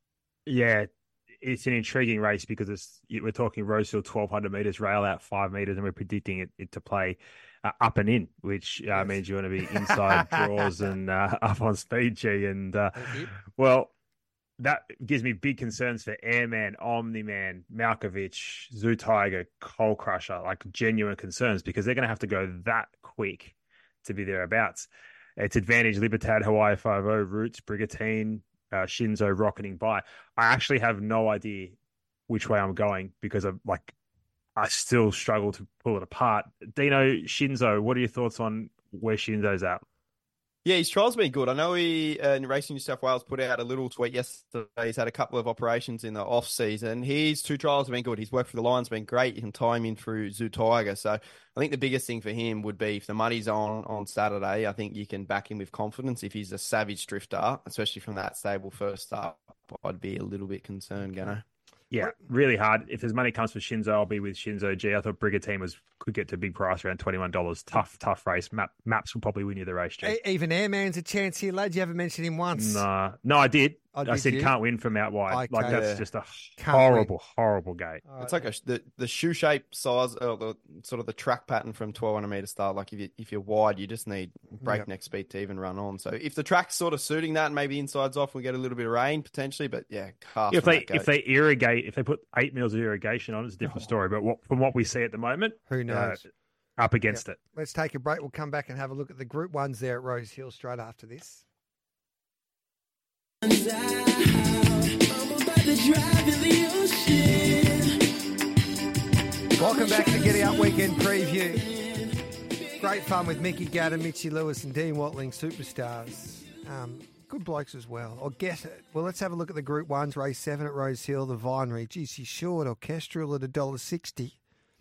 Yeah, it's an intriguing race because it's we're talking Rosehill twelve hundred metres, rail out five metres, and we're predicting it, it to play uh, up and in, which uh, yes. means you want to be inside draws and uh, up on speed, G. And, uh, well, that gives me big concerns for Airman, Omni-Man, Malkovich, Zoo Tiger, Cole Crusher, like genuine concerns because they're going to have to go that quick to be thereabouts. It's Advantage, Libertad, Hawaii five oh, Roots, Brigantine, Uh, Shinzo rocketing by. I actually have no idea which way I'm going because I'm like, I still struggle to pull it apart. Dino, Shinzo, what are your thoughts on where Shinzo's at? Yeah, his trial's been good. I know he, uh, in Racing New South Wales, put out a little tweet yesterday. He's had a couple of operations in the off season. His two trials have been good. His work for the Lions has been great. You can tie him in through Zoo Tiger. So I think the biggest thing for him would be if the money's on on Saturday, I think you can back him with confidence. If he's a savage drifter, especially from that stable first up, I'd be a little bit concerned, Gano. Yeah, really hard. If there's money comes for Shinzo, I'll be with Shinzo G. I thought Brigantine was could get to a big price around twenty-one dollars. Tough, tough race. Map, maps will probably win you the race, G. Even Airman's a chance here, lad. You haven't mentioned him once. Nah. No, I did. Oh, I said you? can't win from out wide. Okay. Like that's Yeah. just a Can't horrible, win. horrible gate. It's like a, the the shoe shape size, or the sort of the track pattern from twelve hundred metre start. Like if you if you're wide, you just need breakneck speed to even run on. So if the track's sort of suiting that, and maybe inside's off, we get a little bit of rain potentially. But yeah, cast If from they that gate. if they irrigate, if they put eight mils of irrigation on, it's a different story. But what, from what we see at the moment, Who knows? uh, up against Yep. it. Let's take a break. We'll come back and have a look at the Group Ones there at Rose Hill straight after this. Welcome back to Giddy Up Weekend Preview. Great fun with Mickey Gatter, Mitchy Lewis and Dean Watling, superstars. Um, good blokes as well. Or get it. Well, let's have a look at the Group Ones, race seven at Rose Hill, the Vinery. Gee, she's short. Orchestral at one dollar sixty.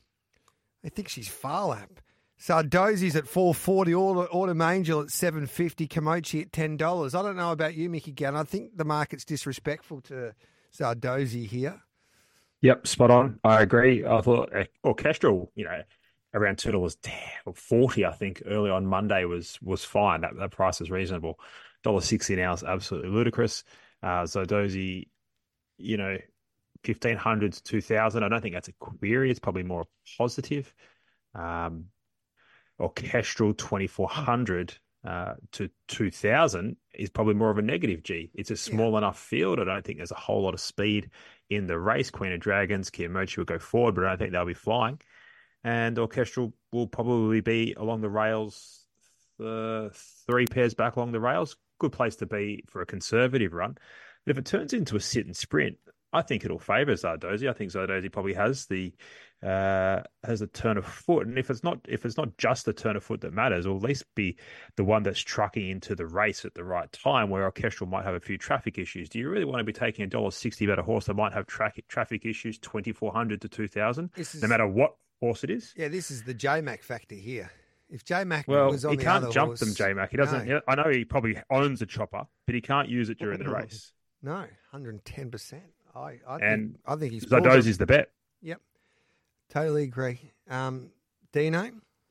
I think she's far lap. Sardozi's at four forty, Autumn Angel at seven fifty, Komochi at ten dollars. I don't know about you, Mickey Gann. I think the market's disrespectful to Sardozi here. Yep, spot on. I agree. I thought uh, Orchestral, you know, around two dollars forty, I think, early on Monday was was fine. That, that price is reasonable. one dollar sixty now is absolutely ludicrous. Uh, Sardozi, you know, fifteen hundred to two thousand. I don't think that's a query. It's probably more positive. Um, Orchestral twenty-four hundred uh, to two thousand is probably more of a negative, G. It's a small yeah. enough field. I don't think there's a whole lot of speed in the race. Queen of Dragons, Kiyomochi will go forward, but I don't think they'll be flying. And Orchestral will probably be along the rails, uh, three pairs back along the rails. Good place to be for a conservative run. But if it turns into a sit and sprint, I think it'll favour Zardozi. I think Zardozi probably has the uh, has a turn of foot, and if it's not if it's not just the turn of foot that matters, or at least be the one that's trucking into the race at the right time, where Orchestral might have a few traffic issues. Do you really want to be taking a dollar sixty about a horse that might have traffic traffic issues twenty four hundred to two thousand, no matter what horse it is? Yeah, this is the J Mac factor here. If J Mac well, was on he the can't other jump horse, them, J Mac. He doesn't. No. I know he probably owns a chopper, but he can't use it during the race. No, one hundred ten percent. I, I and think I think he's Zardozi's the bet. Yep, totally agree. Um, Dino?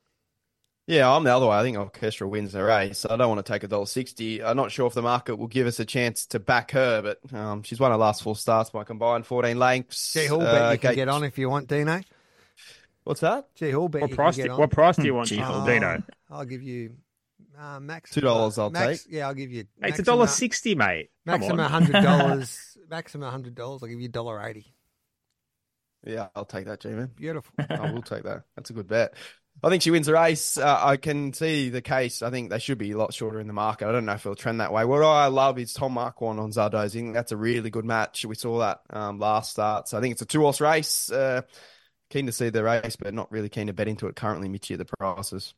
Yeah, I'm the other way. I think Orchestra wins the race. I don't want to take a dollar sixty. I'm not sure if the market will give us a chance to back her, but um, she's won her last four starts by combined fourteen lengths. G Hall bet uh, you can gate... get on if you want, Dino. What's that? G Hall bet what you price can get do, on. What price do you want, G Hall, Dino? I'll give you uh, max two dollars. I'll max, take. Yeah, I'll give you. Hey, it's a dollar sixty, mate. Come maximum on. hundred dollars. Maximum hundred dollars. I'll give you a dollar eighty. Yeah, I'll take that, G-Man. Beautiful. I will take that. That's a good bet. I think she wins the race. Uh, I can see the case. I think they should be a lot shorter in the market. I don't know if it'll trend that way. What I love is Tom Marquand on Zardoz. I think that's a really good match. We saw that um, last start. So I think it's a two-horse race. Uh, keen to see the race, but not really keen to bet into it currently, Mitchy, at the prices.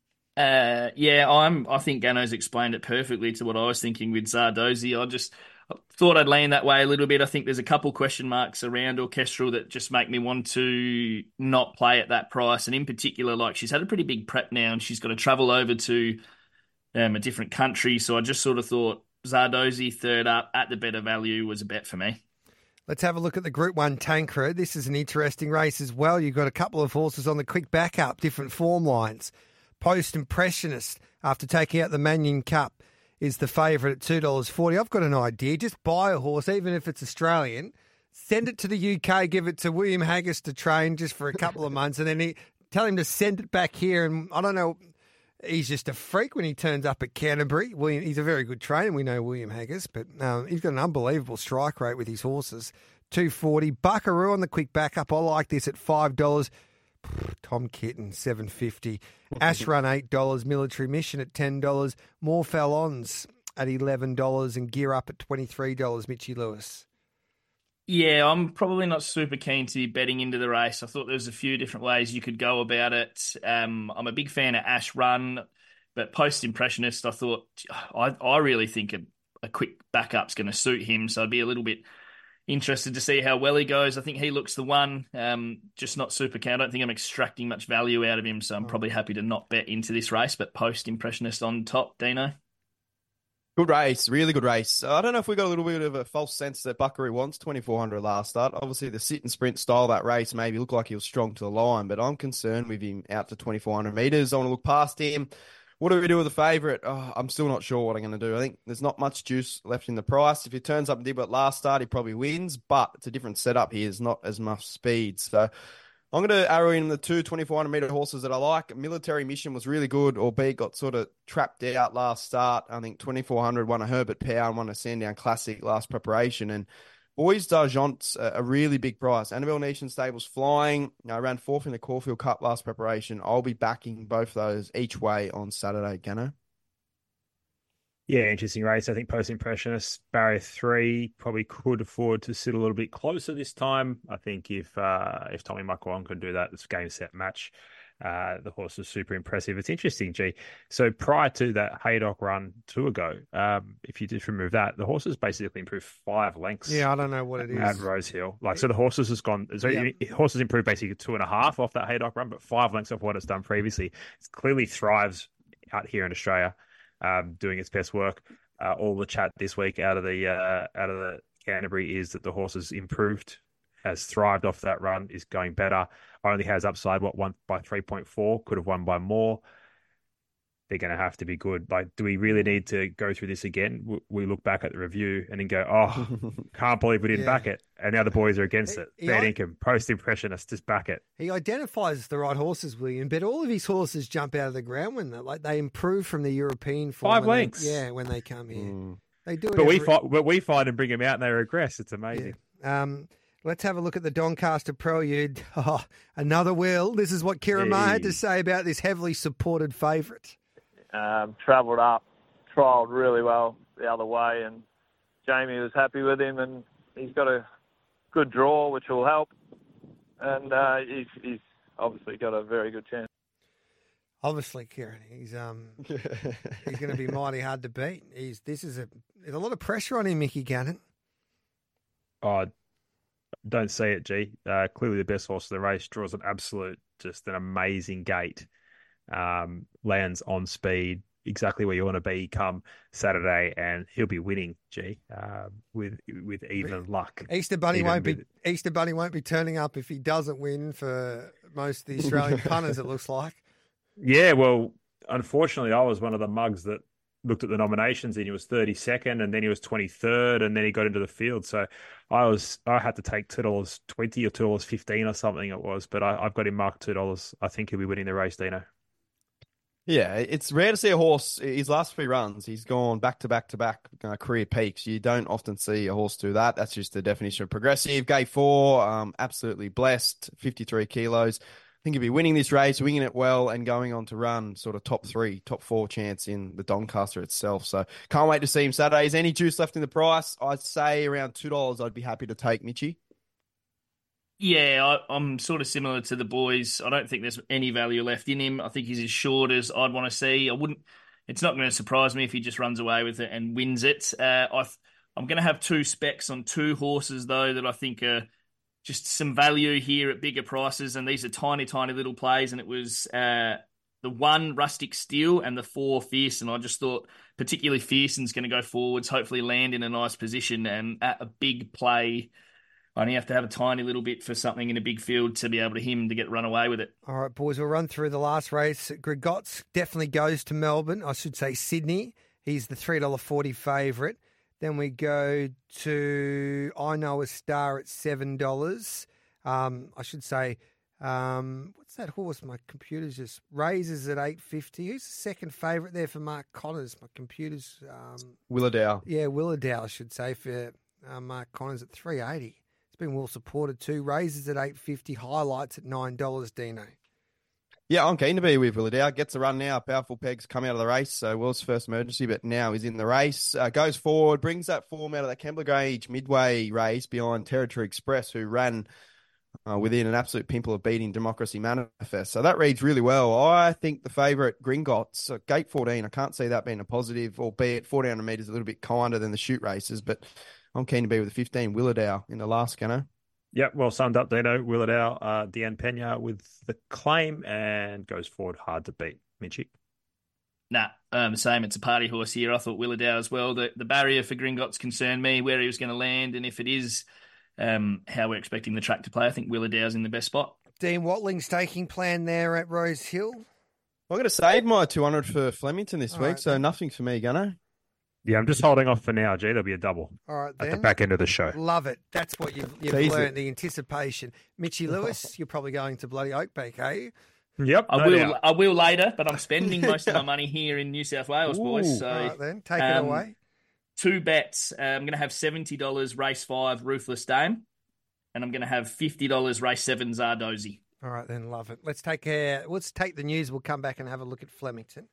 Uh, yeah, I'm. I think Gano's explained it perfectly to what I was thinking with Zardozi. I just I thought I'd lean that way a little bit. I think there's a couple question marks around Orchestral that just make me want to not play at that price. And in particular, like she's had a pretty big prep now, and she's got to travel over to um, a different country. So I just sort of thought Zardozi third up at the better value was a bet for me. Let's have a look at the Group one Tancred. This is an interesting race as well. You've got a couple of horses on the quick backup, different form lines. Post Impressionist, after taking out the Manion Cup, is the favourite at two dollars forty. I've got an idea. Just buy a horse, even if it's Australian. Send it to the U K, give it to William Haggis to train just for a couple of months, and then he, tell him to send it back here. And I don't know, he's just a freak when he turns up at Canterbury. William, he's a very good trainer. We know William Haggis, but um, he's got an unbelievable strike rate with his horses. two forty. Buckaroo on the quick backup. I like this at five dollars. Tom Kitten, seven fifty. Ash Run, eight dollars. Military Mission at ten dollars. More Fell-Ons at eleven dollars. And Gear Up at twenty-three dollars. Mitchy Lewis. Yeah, I'm probably not super keen to be betting into the race. I thought there was a few different ways you could go about it. Um, I'm a big fan of Ash Run, but Post Impressionist, I thought, I, I really think a, a quick backup's going to suit him. So I'd be a little bit interested to see how well he goes. I think he looks the one, um, just not super keen. I don't think I'm extracting much value out of him, so I'm probably happy to not bet into this race, but Post Impressionist on top. Dino? Good race, really good race. I don't know if we got a little bit of a false sense that Buckaroo wants twenty-four hundred last start. Obviously, the sit and sprint style of that race maybe looked like he was strong to the line, but I'm concerned with him out to twenty-four hundred metres. I want to look past him. What do we do with the favourite? Oh, I'm still not sure what I'm going to do. I think there's not much juice left in the price. If he turns up and did what last start, he probably wins, but it's a different setup here. There's not as much speed. So I'm going to arrow in the two twenty-four hundred metre horses that I like. Military Mission was really good, albeit got sort of trapped out last start. I think twenty-four hundred won a Herbert Power and won a Sandown Classic last preparation. And Boys d'Argent's a, a really big price. Annabelle Nation Stable's flying. I ran fourth in the Caulfield Cup last preparation. I'll be backing both those each way on Saturday, Gano. Yeah, interesting race. I think Post Impressionist, barrier three, probably could afford to sit a little bit closer this time. I think if uh, if Tommy Marquand could do that, it's a game set match. Uh, the horse was super impressive. It's interesting, G. So prior to that Haydock run two ago, um, if you just remove that, the horses basically improved five lengths. Yeah, I don't know what it is. At Rosehill. Like, so the horses has gone, so Yeah. it- horses improved basically two and a half off that Haydock run, but five lengths off what it's done previously. It clearly thrives out here in Australia, um, doing its best work. Uh, all the chat this week out of the, uh, out of the Canterbury is that the horses improved, has thrived off that run, is going better. Only has upside, what, won by three point four, could have won by more. They're going to have to be good. Like, do we really need to go through this again? W- We look back at the review and then go, oh, can't believe we didn't Yeah. back it. And now the boys are against it. He- Fair he- income, Post Impressionist, just back it. He identifies the right horses, William, but all of his horses jump out of the ground when they like they improve from the European form. Five when they- lengths. yeah, when they come here. Mm. They do it But we, every- find, but we find and bring them out and they regress. It's amazing. Um, let's have a look at the Doncaster Prelude. Oh, another wheel. This is what Kieran Maher had to Hey. say about this heavily supported favourite. Um, travelled up, trialled really well the other way, and Jamie was happy with him, and he's got a good draw, which will help, and uh, he's, he's obviously got a very good chance. Obviously, Kieran, he's um he's going to be mighty hard to beat. He's this is a there's a lot of pressure on him, Mickey Gannon. Oh, don't see it, G. Uh, clearly the best horse of the race, draws an absolute, just an amazing gate. Um, lands on speed, exactly where you want to be come Saturday, and he'll be winning, G, uh, with with even luck. Easter Bunny Even won't be with- Easter Bunny won't be turning up if he doesn't win for most of the Australian punters. It looks like. Yeah, well, unfortunately, I was one of the mugs that looked at the nominations and he was thirty-second and then he was twenty-third and then he got into the field. So I was I had to take two dollars twenty or two dollars fifteen or something it was, but I, I've got him marked two dollars. I think he'll be winning the race, Dino. Yeah, it's rare to see a horse, his last three runs, he's gone back to back to back uh, career peaks. You don't often see a horse do that. That's just the definition of progressive. Gate four, um, absolutely blessed, fifty-three kilos. think he'll be winning this race, winging it well, and going on to run sort of top three, top four chance in the Doncaster itself. So can't wait to see him Saturday. Is any juice left in the price? I'd say around two dollars I'd be happy to take, Mitchie. Yeah, I, I'm sort of similar to the boys. I don't think there's any value left in him. I think he's as short as I'd want to see. I wouldn't. It's not going to surprise me if he just runs away with it and wins it. Uh, I, I'm going to have two specs on two horses though that I think are just some value here at bigger prices, and these are tiny, tiny little plays. And it was uh, the one Rustic Steel and the four Fierce, and I just thought particularly Fearson's going to go forwards, hopefully land in a nice position, and at a big play. I only have to have a tiny little bit for something in a big field to be able to him to get run away with it. All right, boys, we'll run through the last race. Gregotts definitely goes to Melbourne. I should say Sydney. He's the three dollars forty favourite. Then we go to I Know a Star at seven dollars. Um, I should say, um, what's that horse? My computer's just raises at eight dollars fifty. Who's the second favourite there for Mark Connors? My computer's... Um, Willowdale. Yeah, Willowdale, I should say, for uh, Mark Connors at three dollars eighty. It's been well supported too. Raises at eight dollars fifty, highlights at nine dollars, Dino. Yeah, I'm keen to be with Willowdale. Gets a run now. Powerful Pegs come out of the race. So Will's first emergency, but now he's in the race. Uh, goes forward, brings that form out of that Kembla Grange midway race behind Territory Express, who ran uh, within an absolute pimple of beating Democracy Manifest. So that reads really well. I think the favourite, Gringotts, uh, gate fourteen, I can't see that being a positive, albeit fourteen hundred metres a little bit kinder than the shoot races, but I'm keen to be with the fifteen, Willowdale, in the last, Gano. Yep, well summed up, Dino. Willowdale, uh, Deanne Pena with the claim and goes forward hard to beat. Mitchie? Nah, um, same. It's a party horse here. I thought Willowdale as well. The, the barrier for Gringotts concerned me, where he was going to land, and if it is um, how we're expecting the track to play, I think Willowdale's in the best spot. Dean Watling's taking plan there at Rose Hill. I'm going to save my two hundred for Flemington this All week, right, so then. nothing for me, Gano. Yeah, I'm just holding off for now, G. There'll be a double All right, at then. the back end of the show. Love it. That's what you've, you've Tease learned, it. the anticipation. Mitchie Lewis, you're probably going to bloody Oakbeak, are you? Yep, I no will. doubt. I will later, but I'm spending most of my money here in New South Wales, boys. Ooh. So All right, then. Take it um, away. two bets. Uh, I'm going to have seventy dollars race five, Ruthless Dame, and I'm going to have fifty dollars race seven, Zardozi. All right, then. Love it. Let's take a, let's take the news. We'll come back and have a look at Flemington.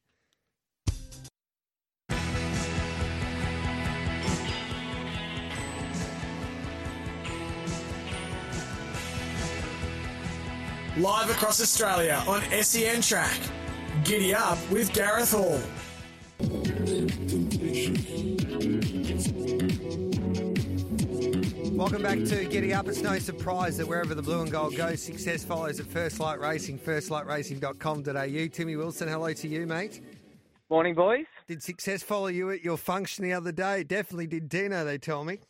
Live across Australia on S E N Track. Giddy up with Gareth Hall. Welcome back to Giddy Up. It's no surprise that wherever the blue and gold goes, success follows at First Light Racing, first light racing dot com dot a u. Timmy Wilson, hello to you, mate. Morning, boys. Did success follow you at your function the other day? Definitely did Dino, they tell me.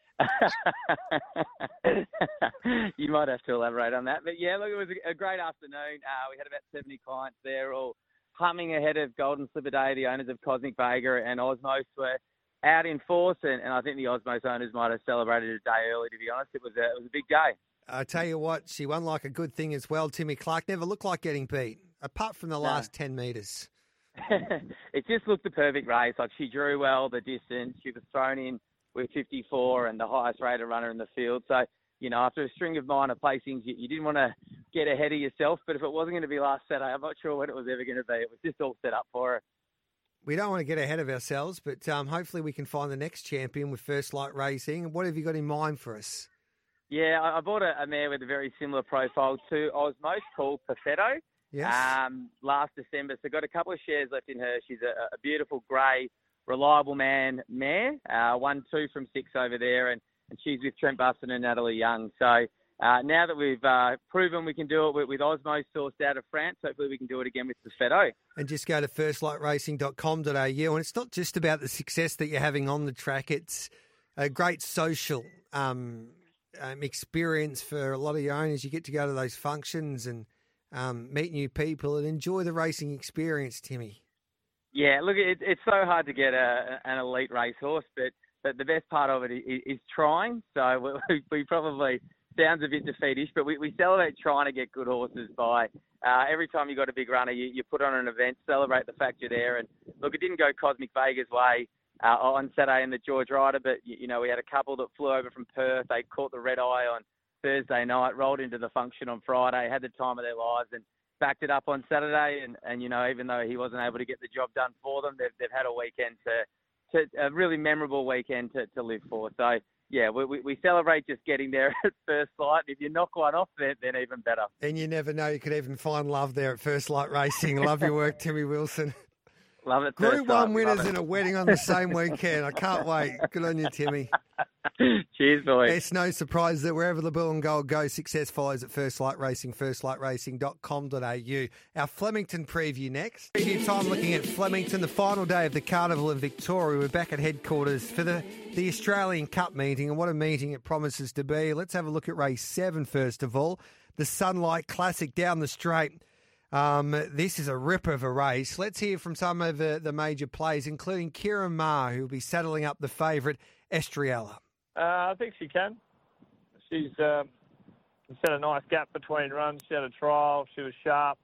You might have to elaborate on that. But yeah, look, it was a, a great afternoon. Uh, we had about seventy clients there, all humming ahead of Golden Slipper Day. The owners of Cosmic Vega and Osmos were out in force, and, and I think the Osmos owners might have celebrated a day early, to be honest. It was a, it was a big day. I tell you what, she won like a good thing as well. Timmy Clark never looked like getting beat, apart from the No. last ten metres. It just looked the perfect race. Like, she drew well the distance. She was thrown in with fifty-four and the highest rated runner in the field. So, you know, after a string of minor placings, you, you didn't want to get ahead of yourself. But if it wasn't going to be last Saturday, I'm not sure when it was ever going to be. It was just all set up for her. We don't want to get ahead of ourselves, but um, hopefully we can find the next champion with First Light Racing. What have you got in mind for us? Yeah, I, I bought a, a mare with a very similar profile to Osmos called Perfetto. Yes. Um, last December, so got a couple of shares left in her. She's a, a beautiful grey, reliable man mare. Uh, won two from six over there, and, and she's with Trent Buston and Natalie Young. So uh, now that we've uh, proven we can do it with, with Osmos sourced out of France, hopefully we can do it again with Perfetto. And just go to first light racing dot com dot a u. And it's not just about the success that you're having on the track. It's a great social um, um, experience for a lot of your owners. You get to go to those functions and um, meet new people and enjoy the racing experience, Timmy. Yeah, look, it, it's so hard to get a, an elite racehorse, but, but the best part of it is, is trying. So we, we probably sounds a bit defeatish, but we, we celebrate trying to get good horses by uh, every time you got a big runner, you, you put on an event, celebrate the fact you're there. And look, it didn't go Cosmic Vega's way uh, on Saturday in the George Rider, but you, you know we had a couple that flew over from Perth. They caught the red eye on Thursday night, rolled into the function on Friday, had the time of their lives, and backed it up on Saturday. And, and you know, even though he wasn't able to get the job done for them, they've, they've had a weekend to, to a really memorable weekend to, to live for. So, yeah, we, we, we celebrate just getting there at first light. If you knock one off, then, then even better. And you never know, you could even find love there at First Light Racing. Love your work, Timmy Wilson. Love it. Group first one time. winners Love it. and a wedding on the same weekend. I can't wait. Good on you, Timmy. Cheers, boys. It's no surprise that wherever the blue and gold goes, success follows at First Light Racing, first light racing dot com dot a u. Our Flemington preview next. Preview time looking at Flemington, the final day of the Carnival in Victoria. We're back at headquarters for the, the Australian Cup meeting, and what a meeting it promises to be. Let's have a look at race seven first of all. The Sunlight Classic down the straight. Um, this is a ripper of a race. Let's hear from some of the, the major players, including Kieran Maher, who will be saddling up the favourite, Estrella. Uh, I think she can. She's um, set a nice gap between runs. She had a trial. She was sharp.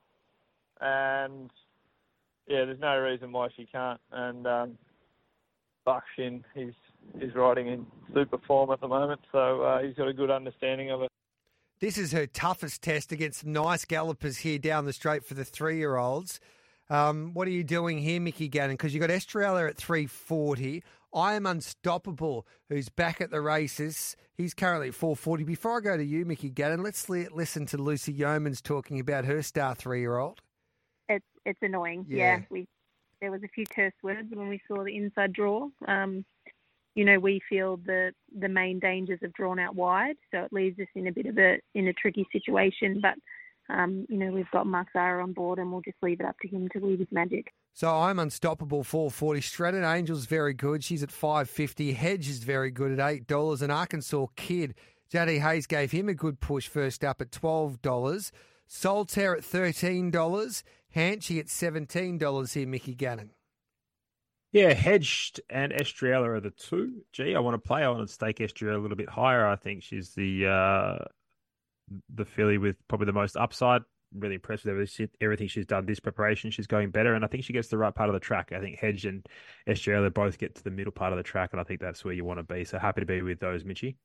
And, yeah, there's no reason why she can't. And um, Buckshin, he's, he's riding in super form at the moment, so uh, he's got a good understanding of it. This is her toughest test against some nice gallopers here down the straight for the three-year-olds. Um, what are you doing here, Mickey Gannon? Because you've got Estrella at three forty. I Am Unstoppable, who's back at the races. He's currently at four forty. Before I go to you, Mickey Gannon, let's li- listen to Lucy Yeomans talking about her star three-year-old. It's it's annoying. Yeah. Yeah, we there was a few curse words when we saw the inside draw. Um, you know, we feel the the main dangers have drawn out wide, so it leaves us in a bit of a in a tricky situation. But um, you know, we've got Mark Zahra on board, and we'll just leave it up to him to leave his magic. So I'm Unstoppable, four forty. Shredded Angel's very good. She's at five fifty. Hedge is very good at eight dollars. And Arkansas Kid, J D Hayes gave him a good push first up at twelve dollars. Soltaire at thirteen dollars. Hanchy at seventeen dollars here, Mickey Gannon. Yeah, Hedged and Estrella are the two. Gee, I want to play. I want to stake Estrella a little bit higher. I think she's the uh, the filly with probably the most upside. Really impressed with everything, everything she's done this preparation. She's going better, and I think she gets the right part of the track. I think Hedge and Estrella both get to the middle part of the track, and I think that's where you want to be. So happy to be with those, Mitchie.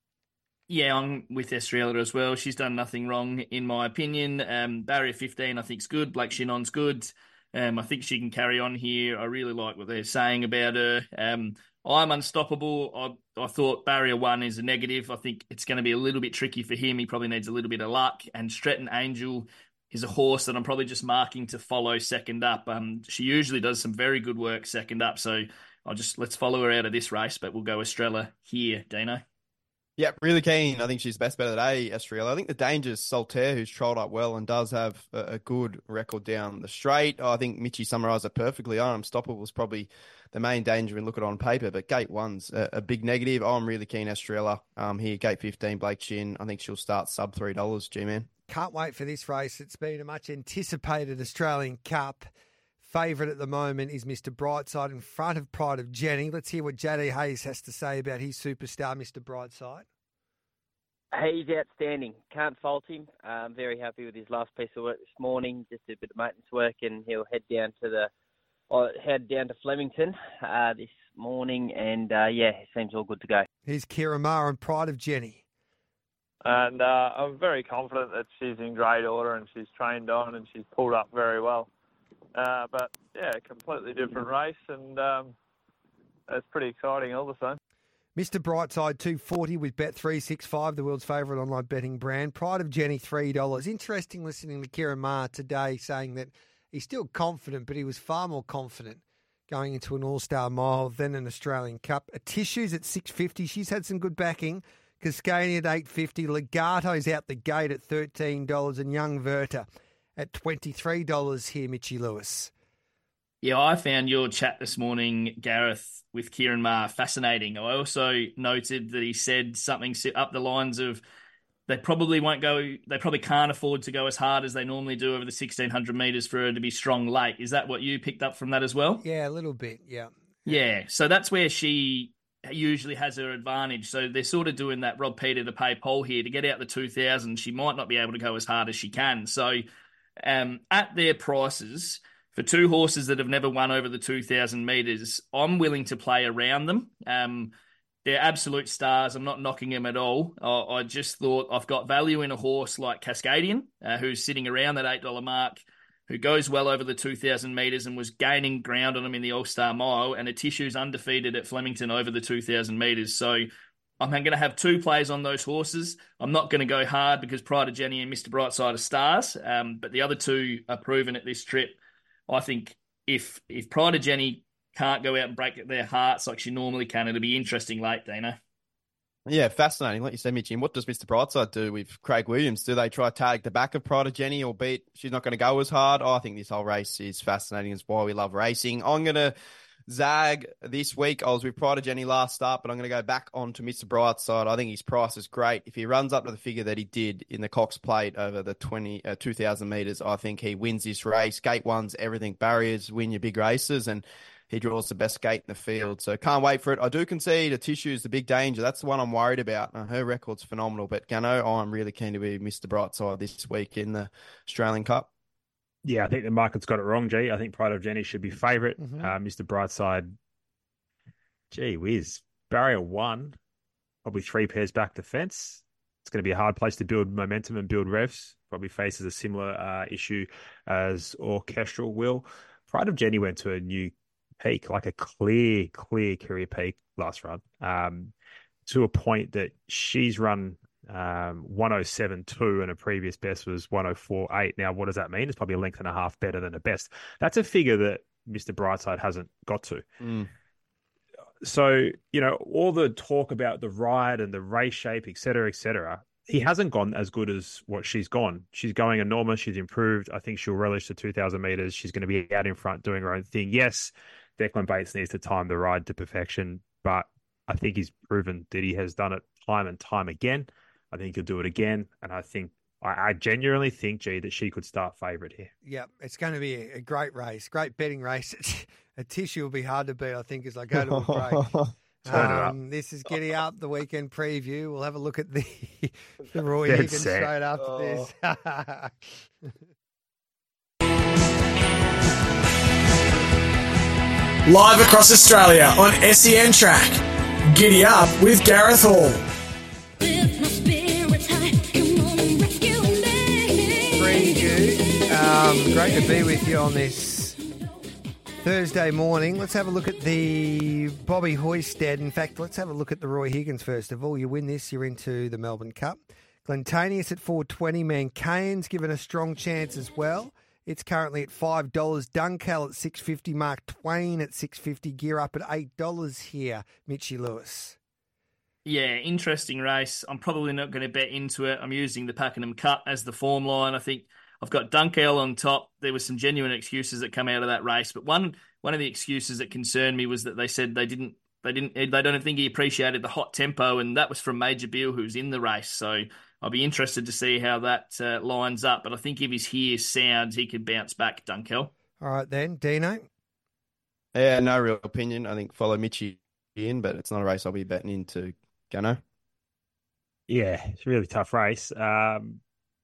Yeah, I'm with Estrella as well. She's done nothing wrong, in my opinion. Um, barrier fifteen, I think, is good. Blake Shinon's good. Um, I think she can carry on here. I really like what they're saying about her. Um, I'm Unstoppable. I, I thought barrier one is a negative. I think it's going to be a little bit tricky for him. He probably needs a little bit of luck. And Stretton Angel is a horse that I'm probably just marking to follow second up. Um, she usually does some very good work second up. So I'll just, let's follow her out of this race, but we'll go Estrella here, Dino. Yeah, really keen. I think she's the best bet of the day, Estrella. I think the danger's Soltaire, who's trolled up well and does have a, a good record down the straight. Oh, I think Mitchie summarised it perfectly. Unstoppable was probably the main danger when look at it on paper, but gate one's a, a big negative. Oh, I'm really keen Estrella um, here. Gate fifteen, Blake Shin. I think she'll start sub three dollars, G-Man. Can't wait for this race. It's been a much anticipated Australian Cup. Favourite at the moment is Mister Brightside in front of Pride of Jenny. Let's hear what J D Hayes has to say about his superstar, Mister Brightside. He's outstanding. Can't fault him. I'm very happy with his last piece of work this morning. Just did a bit of maintenance work, and he'll head down to the uh, head down to Flemington uh, this morning. And uh, yeah, it seems all good to go. Here's Kira Maher and Pride of Jenny. And uh, I'm very confident that she's in great order and she's trained on and she's pulled up very well. Uh, but yeah, completely different race, and um, it's pretty exciting all the same. Mister Brightside, two forty with Bet three sixty-five, the world's favourite online betting brand. Pride of Jenny, three dollars. Interesting listening to Kieran Maher today saying that he's still confident, but he was far more confident going into an All-Star Mile than an Australian Cup. A Tissue's at six fifty. She's had some good backing. Cascania at eight fifty. Legato's out the gate at thirteen dollars, and Young Verta at twenty-three dollars here, Mitchie Lewis. Yeah, I found your chat this morning, Gareth, with Kieran Maher fascinating. I also noted that he said something up the lines of they probably won't go, they probably can't afford to go as hard as they normally do over the sixteen hundred metres for her to be strong late. Is that what you picked up from that as well? Yeah, a little bit, yeah. Yeah, so that's where she usually has her advantage. So they're sort of doing that Rob Peter to pay Pole here to get out the two thousand. She might not be able to go as hard as she can. So um, at their prices, for two horses that have never won over the two thousand metres, I'm willing to play around them. Um, they're absolute stars. I'm not knocking them at all. I, I just thought I've got value in a horse like Cascadian, uh, who's sitting around that eight dollar mark, who goes well over the two thousand metres and was gaining ground on him in the All-Star Mile, and a Tissue's undefeated at Flemington over the two thousand metres. So I'm going to have two plays on those horses. I'm not going to go hard because Pride of Jenny and Mister Brightside are stars, um, but the other two are proven at this trip. I think if if Pride of Jenny can't go out and break their hearts like she normally can, it'll be interesting late, Dino. Yeah, fascinating. Like you said, Mitchy, what does Mister Brightside do with Craig Williams? Do they try to tag the back of Pride of Jenny, or beat she's not going to go as hard? Oh, I think this whole race is fascinating. It's why we love racing. I'm going to zag this week. I was with Pride of Jenny last start, but I'm going to go back on to Mister Brightside. I think his price is great. If he runs up to the figure that he did in the Cox Plate over the twenty, uh, two thousand metres, I think he wins this race. Gate one's everything. Barriers win your big races, and he draws the best gate in the field. So can't wait for it. I do concede a Tissue's the big danger. That's the one I'm worried about. Uh, her record's phenomenal. But Gano, I'm really keen to be Mister Brightside this week in the Australian Cup. Yeah, I think the market's got it wrong, G. I think Pride of Jenny should be favourite. Mm-hmm. Uh, Mister Brightside, gee whiz. Barrier one, probably three pairs back to fence. It's going to be a hard place to build momentum and build revs. Probably faces a similar uh, issue as Orchestral will. Pride of Jenny went to a new peak, like a clear, clear career peak last run, um, to a point that she's run um, one oh seven point two and a previous best was one oh four point eight. Now, what does that mean? It's probably a length and a half better than the best. That's a figure that Mister Brightside hasn't got to. Mm. So, you know, all the talk about the ride and the race shape, et cetera, et cetera, he hasn't gone as good as what she's gone. She's going enormous. She's improved. I think she'll relish the two thousand metres. She's going to be out in front doing her own thing. Yes, Declan Bates needs to time the ride to perfection, but I think he's proven that he has done it time and time again. I think he'll do it again, and I think I, I genuinely think, G, that she could start favourite here. Yeah, it's going to be a, a great race, great betting race. A Tissue will be hard to beat, I think, as I go to a break. Turn it um, up. This is Giddy Up, the weekend preview. We'll have a look at the the Roy Dead Higgins set. straight after Oh. this. Live across Australia on S E N Track. Giddy Up with Gareth Hall. Preview. Um, great to be with you on this Thursday morning. Let's have a look at the Bobby Hoisted. In fact, let's have a look at the Roy Higgins first of all. You win this, you're into the Melbourne Cup. Glentanius at four twenty. Mancane's given a strong chance as well. It's currently at five dollars. Dunkel at six fifty. Mark Twain at six fifty. Gear Up at eight dollars here. Mitchy Lewis. Yeah, interesting race. I'm probably not going to bet into it. I'm using the Pakenham Cup as the form line. I think I've got Dunkel on top. There were some genuine excuses that come out of that race, but one one of the excuses that concerned me was that they said they didn't they didn't they don't think he appreciated the hot tempo, and that was from Major Beale, who's in the race. So I'll be interested to see how that uh, lines up. But I think if his here sounds, he could bounce back, Dunkel. All right then, Dino. Yeah, no real opinion. I think follow Mitchy in, but it's not a race I'll be betting into. Gunno. Yeah, it's a really tough race. Um,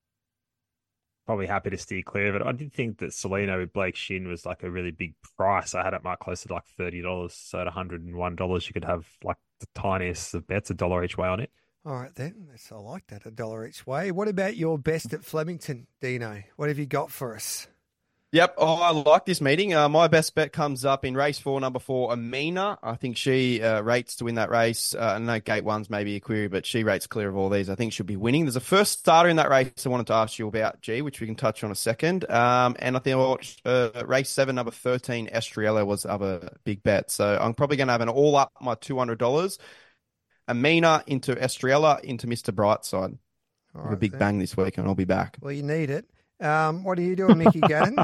probably happy to steer clear of it. I did think that Salino with Blake Shin was like a really big price. I had it marked closer to like thirty dollars. So at one hundred one dollars, you could have like the tiniest of bets, a dollar each way on it. All right then, that's, I like that, a dollar each way. What about your best at Flemington, Dino? What have you got for us? Yep, oh, I like this meeting. Uh, my best bet comes up in race four, number four, Amina. I think she uh, rates to win that race. Uh, I know gate one's maybe a query, but she rates clear of all these. I think she'll be winning. There's a first starter in that race I wanted to ask you about, G, which we can touch on a second. Um, and I think uh, race seven, number thirteen, Estriella was the other big bet. So I'm probably going to have an all up my two hundred dollars. Amina into Estriella into Mister Brightside. All Have a right, big then. bang this week and I'll be back. Well, you need it. Um, what are you doing, Mickey Gannon?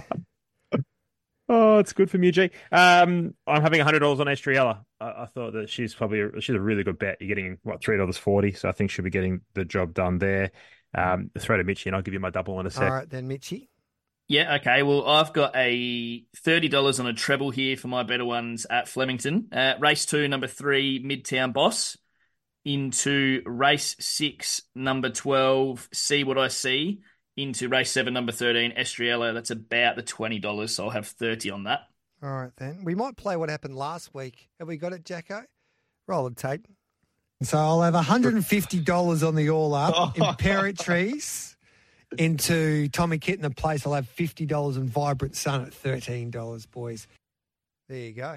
Oh, it's good for me, G. Um, I'm having one hundred dollars on Estriella. I, I thought that she's probably a, she's a really good bet. You're getting, what, three dollars forty, so I think she'll be getting the job done there. Um, throw to Mitchy, and I'll give you my double in a sec. All right then, Mitchy. Yeah, okay. Well, I've got a thirty dollars on a treble here for my better ones at Flemington. Uh, race two, number three, Midtown Boss. Into race six, number twelve, See What I See. Into race seven, number thirteen, Estriella. That's about the twenty dollars, so I'll have thirty on that. All right then. We might play what happened last week. Have we got it, Jacko? Roll the tape. So I'll have one hundred fifty dollars on the all up. Imperatrice into Tommy Kittner Place. I'll have fifty dollars and Vibrant Sun at thirteen dollars, boys. There you go.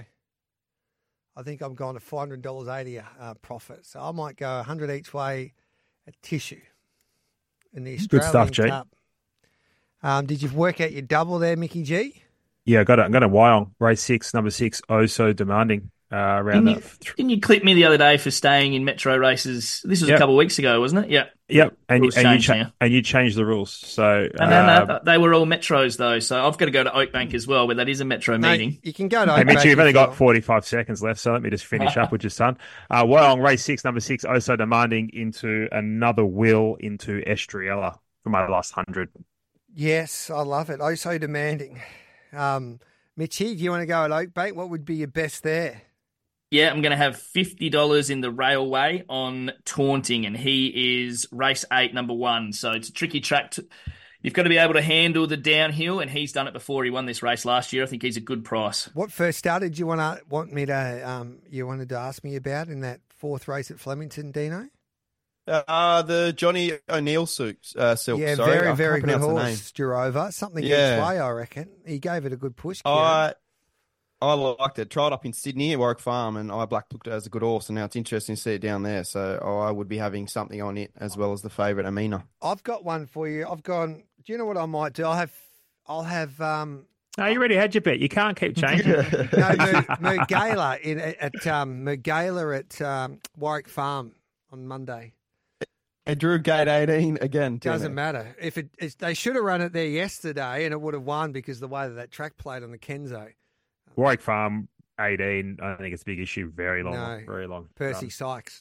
I think I'm going to four hundred dollars eighty uh, profit. So I might go one hundred each way at Tissue in the Australian Good stuff, G. Cup. Um, did you work out your double there, Mickey G? Yeah, I got it. I got a Wyong, race six, number six, oh so demanding. Uh, around didn't, that. you, didn't you clip me the other day for staying in metro races? This was Yep. a couple of weeks ago, wasn't it? Yeah. Yep, and, you, Rules and, you changed cha- now. and you changed the rules. So No, no, no, uh, they were all metros though, so I've got to go to Oakbank as well, where that is a metro No, meeting. you can go to Hey, Oakbank Mitch, you've if only you got want. forty-five seconds left, so let me just finish up with your son. Uh, Wyong, race six, number six, oh so demanding into another wheel into Estriella for my last hundred. Yes, I love it. Oh, so demanding. Um, Mitchy, do you want to go at Oakbank? What would be your best there? Yeah, I'm going to have fifty dollars in the railway on Taunting, and he is race eight, number one. So it's a tricky track. To, you've got to be able to handle the downhill, and he's done it before. He won this race last year. I think he's a good price. What first start did you want to want me to um you wanted to ask me about in that fourth race at Flemington, Dino? Uh, the Johnny O'Neill silk, uh, silk. Yeah, sorry. very I very can't good pronounce the name. horse, Durova. Something Yeah. each way, I reckon. He gave it a good push. Kieran. I I liked it. Tried up in Sydney at Warwick Farm, and I Black booked it as a good horse, and now it's interesting to see it down there. So I would be having something on it as well as the favourite Amina. I've got one for you. I've gone. Do you know what I might do? I'll have. I'll have. Um, No, you already had your bet. You can't keep changing. no, Mer- Mergala in at um, Mergala at um, Warwick Farm on Monday. It drew gate eighteen again. didn't Doesn't it? matter. If it, it's, they should have run it there yesterday, and it would have won because the way that that track played on the Kenzo. Warwick Farm, eighteen. I think it's a big issue. Very long. No. Very long. Percy Um, Sykes,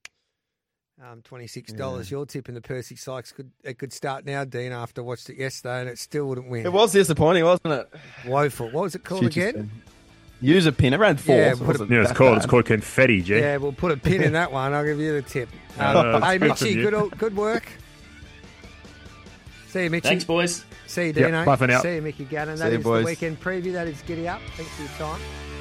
um, twenty six dollars. Your tip in the Percy Sykes could it could start now, Dean. After I watched it yesterday, and it still wouldn't win. It was disappointing, wasn't it? Woeful. What was it called Futures again? pin. User pin. It ran fourth. Yeah, It put wasn't yeah, it's that called. bad. It's called confetti, G. Yeah, we'll put a pin in that one. I'll give you the tip. Um, Uh, hey, it's good Mitchy, from you. good good work. See you, Mitchy. Thanks, boys. See you, Yep, Dino. bye for now. See you, Mickey Gannon. See That you, is boys. the weekend preview. That is Giddy Up. Thanks for your time.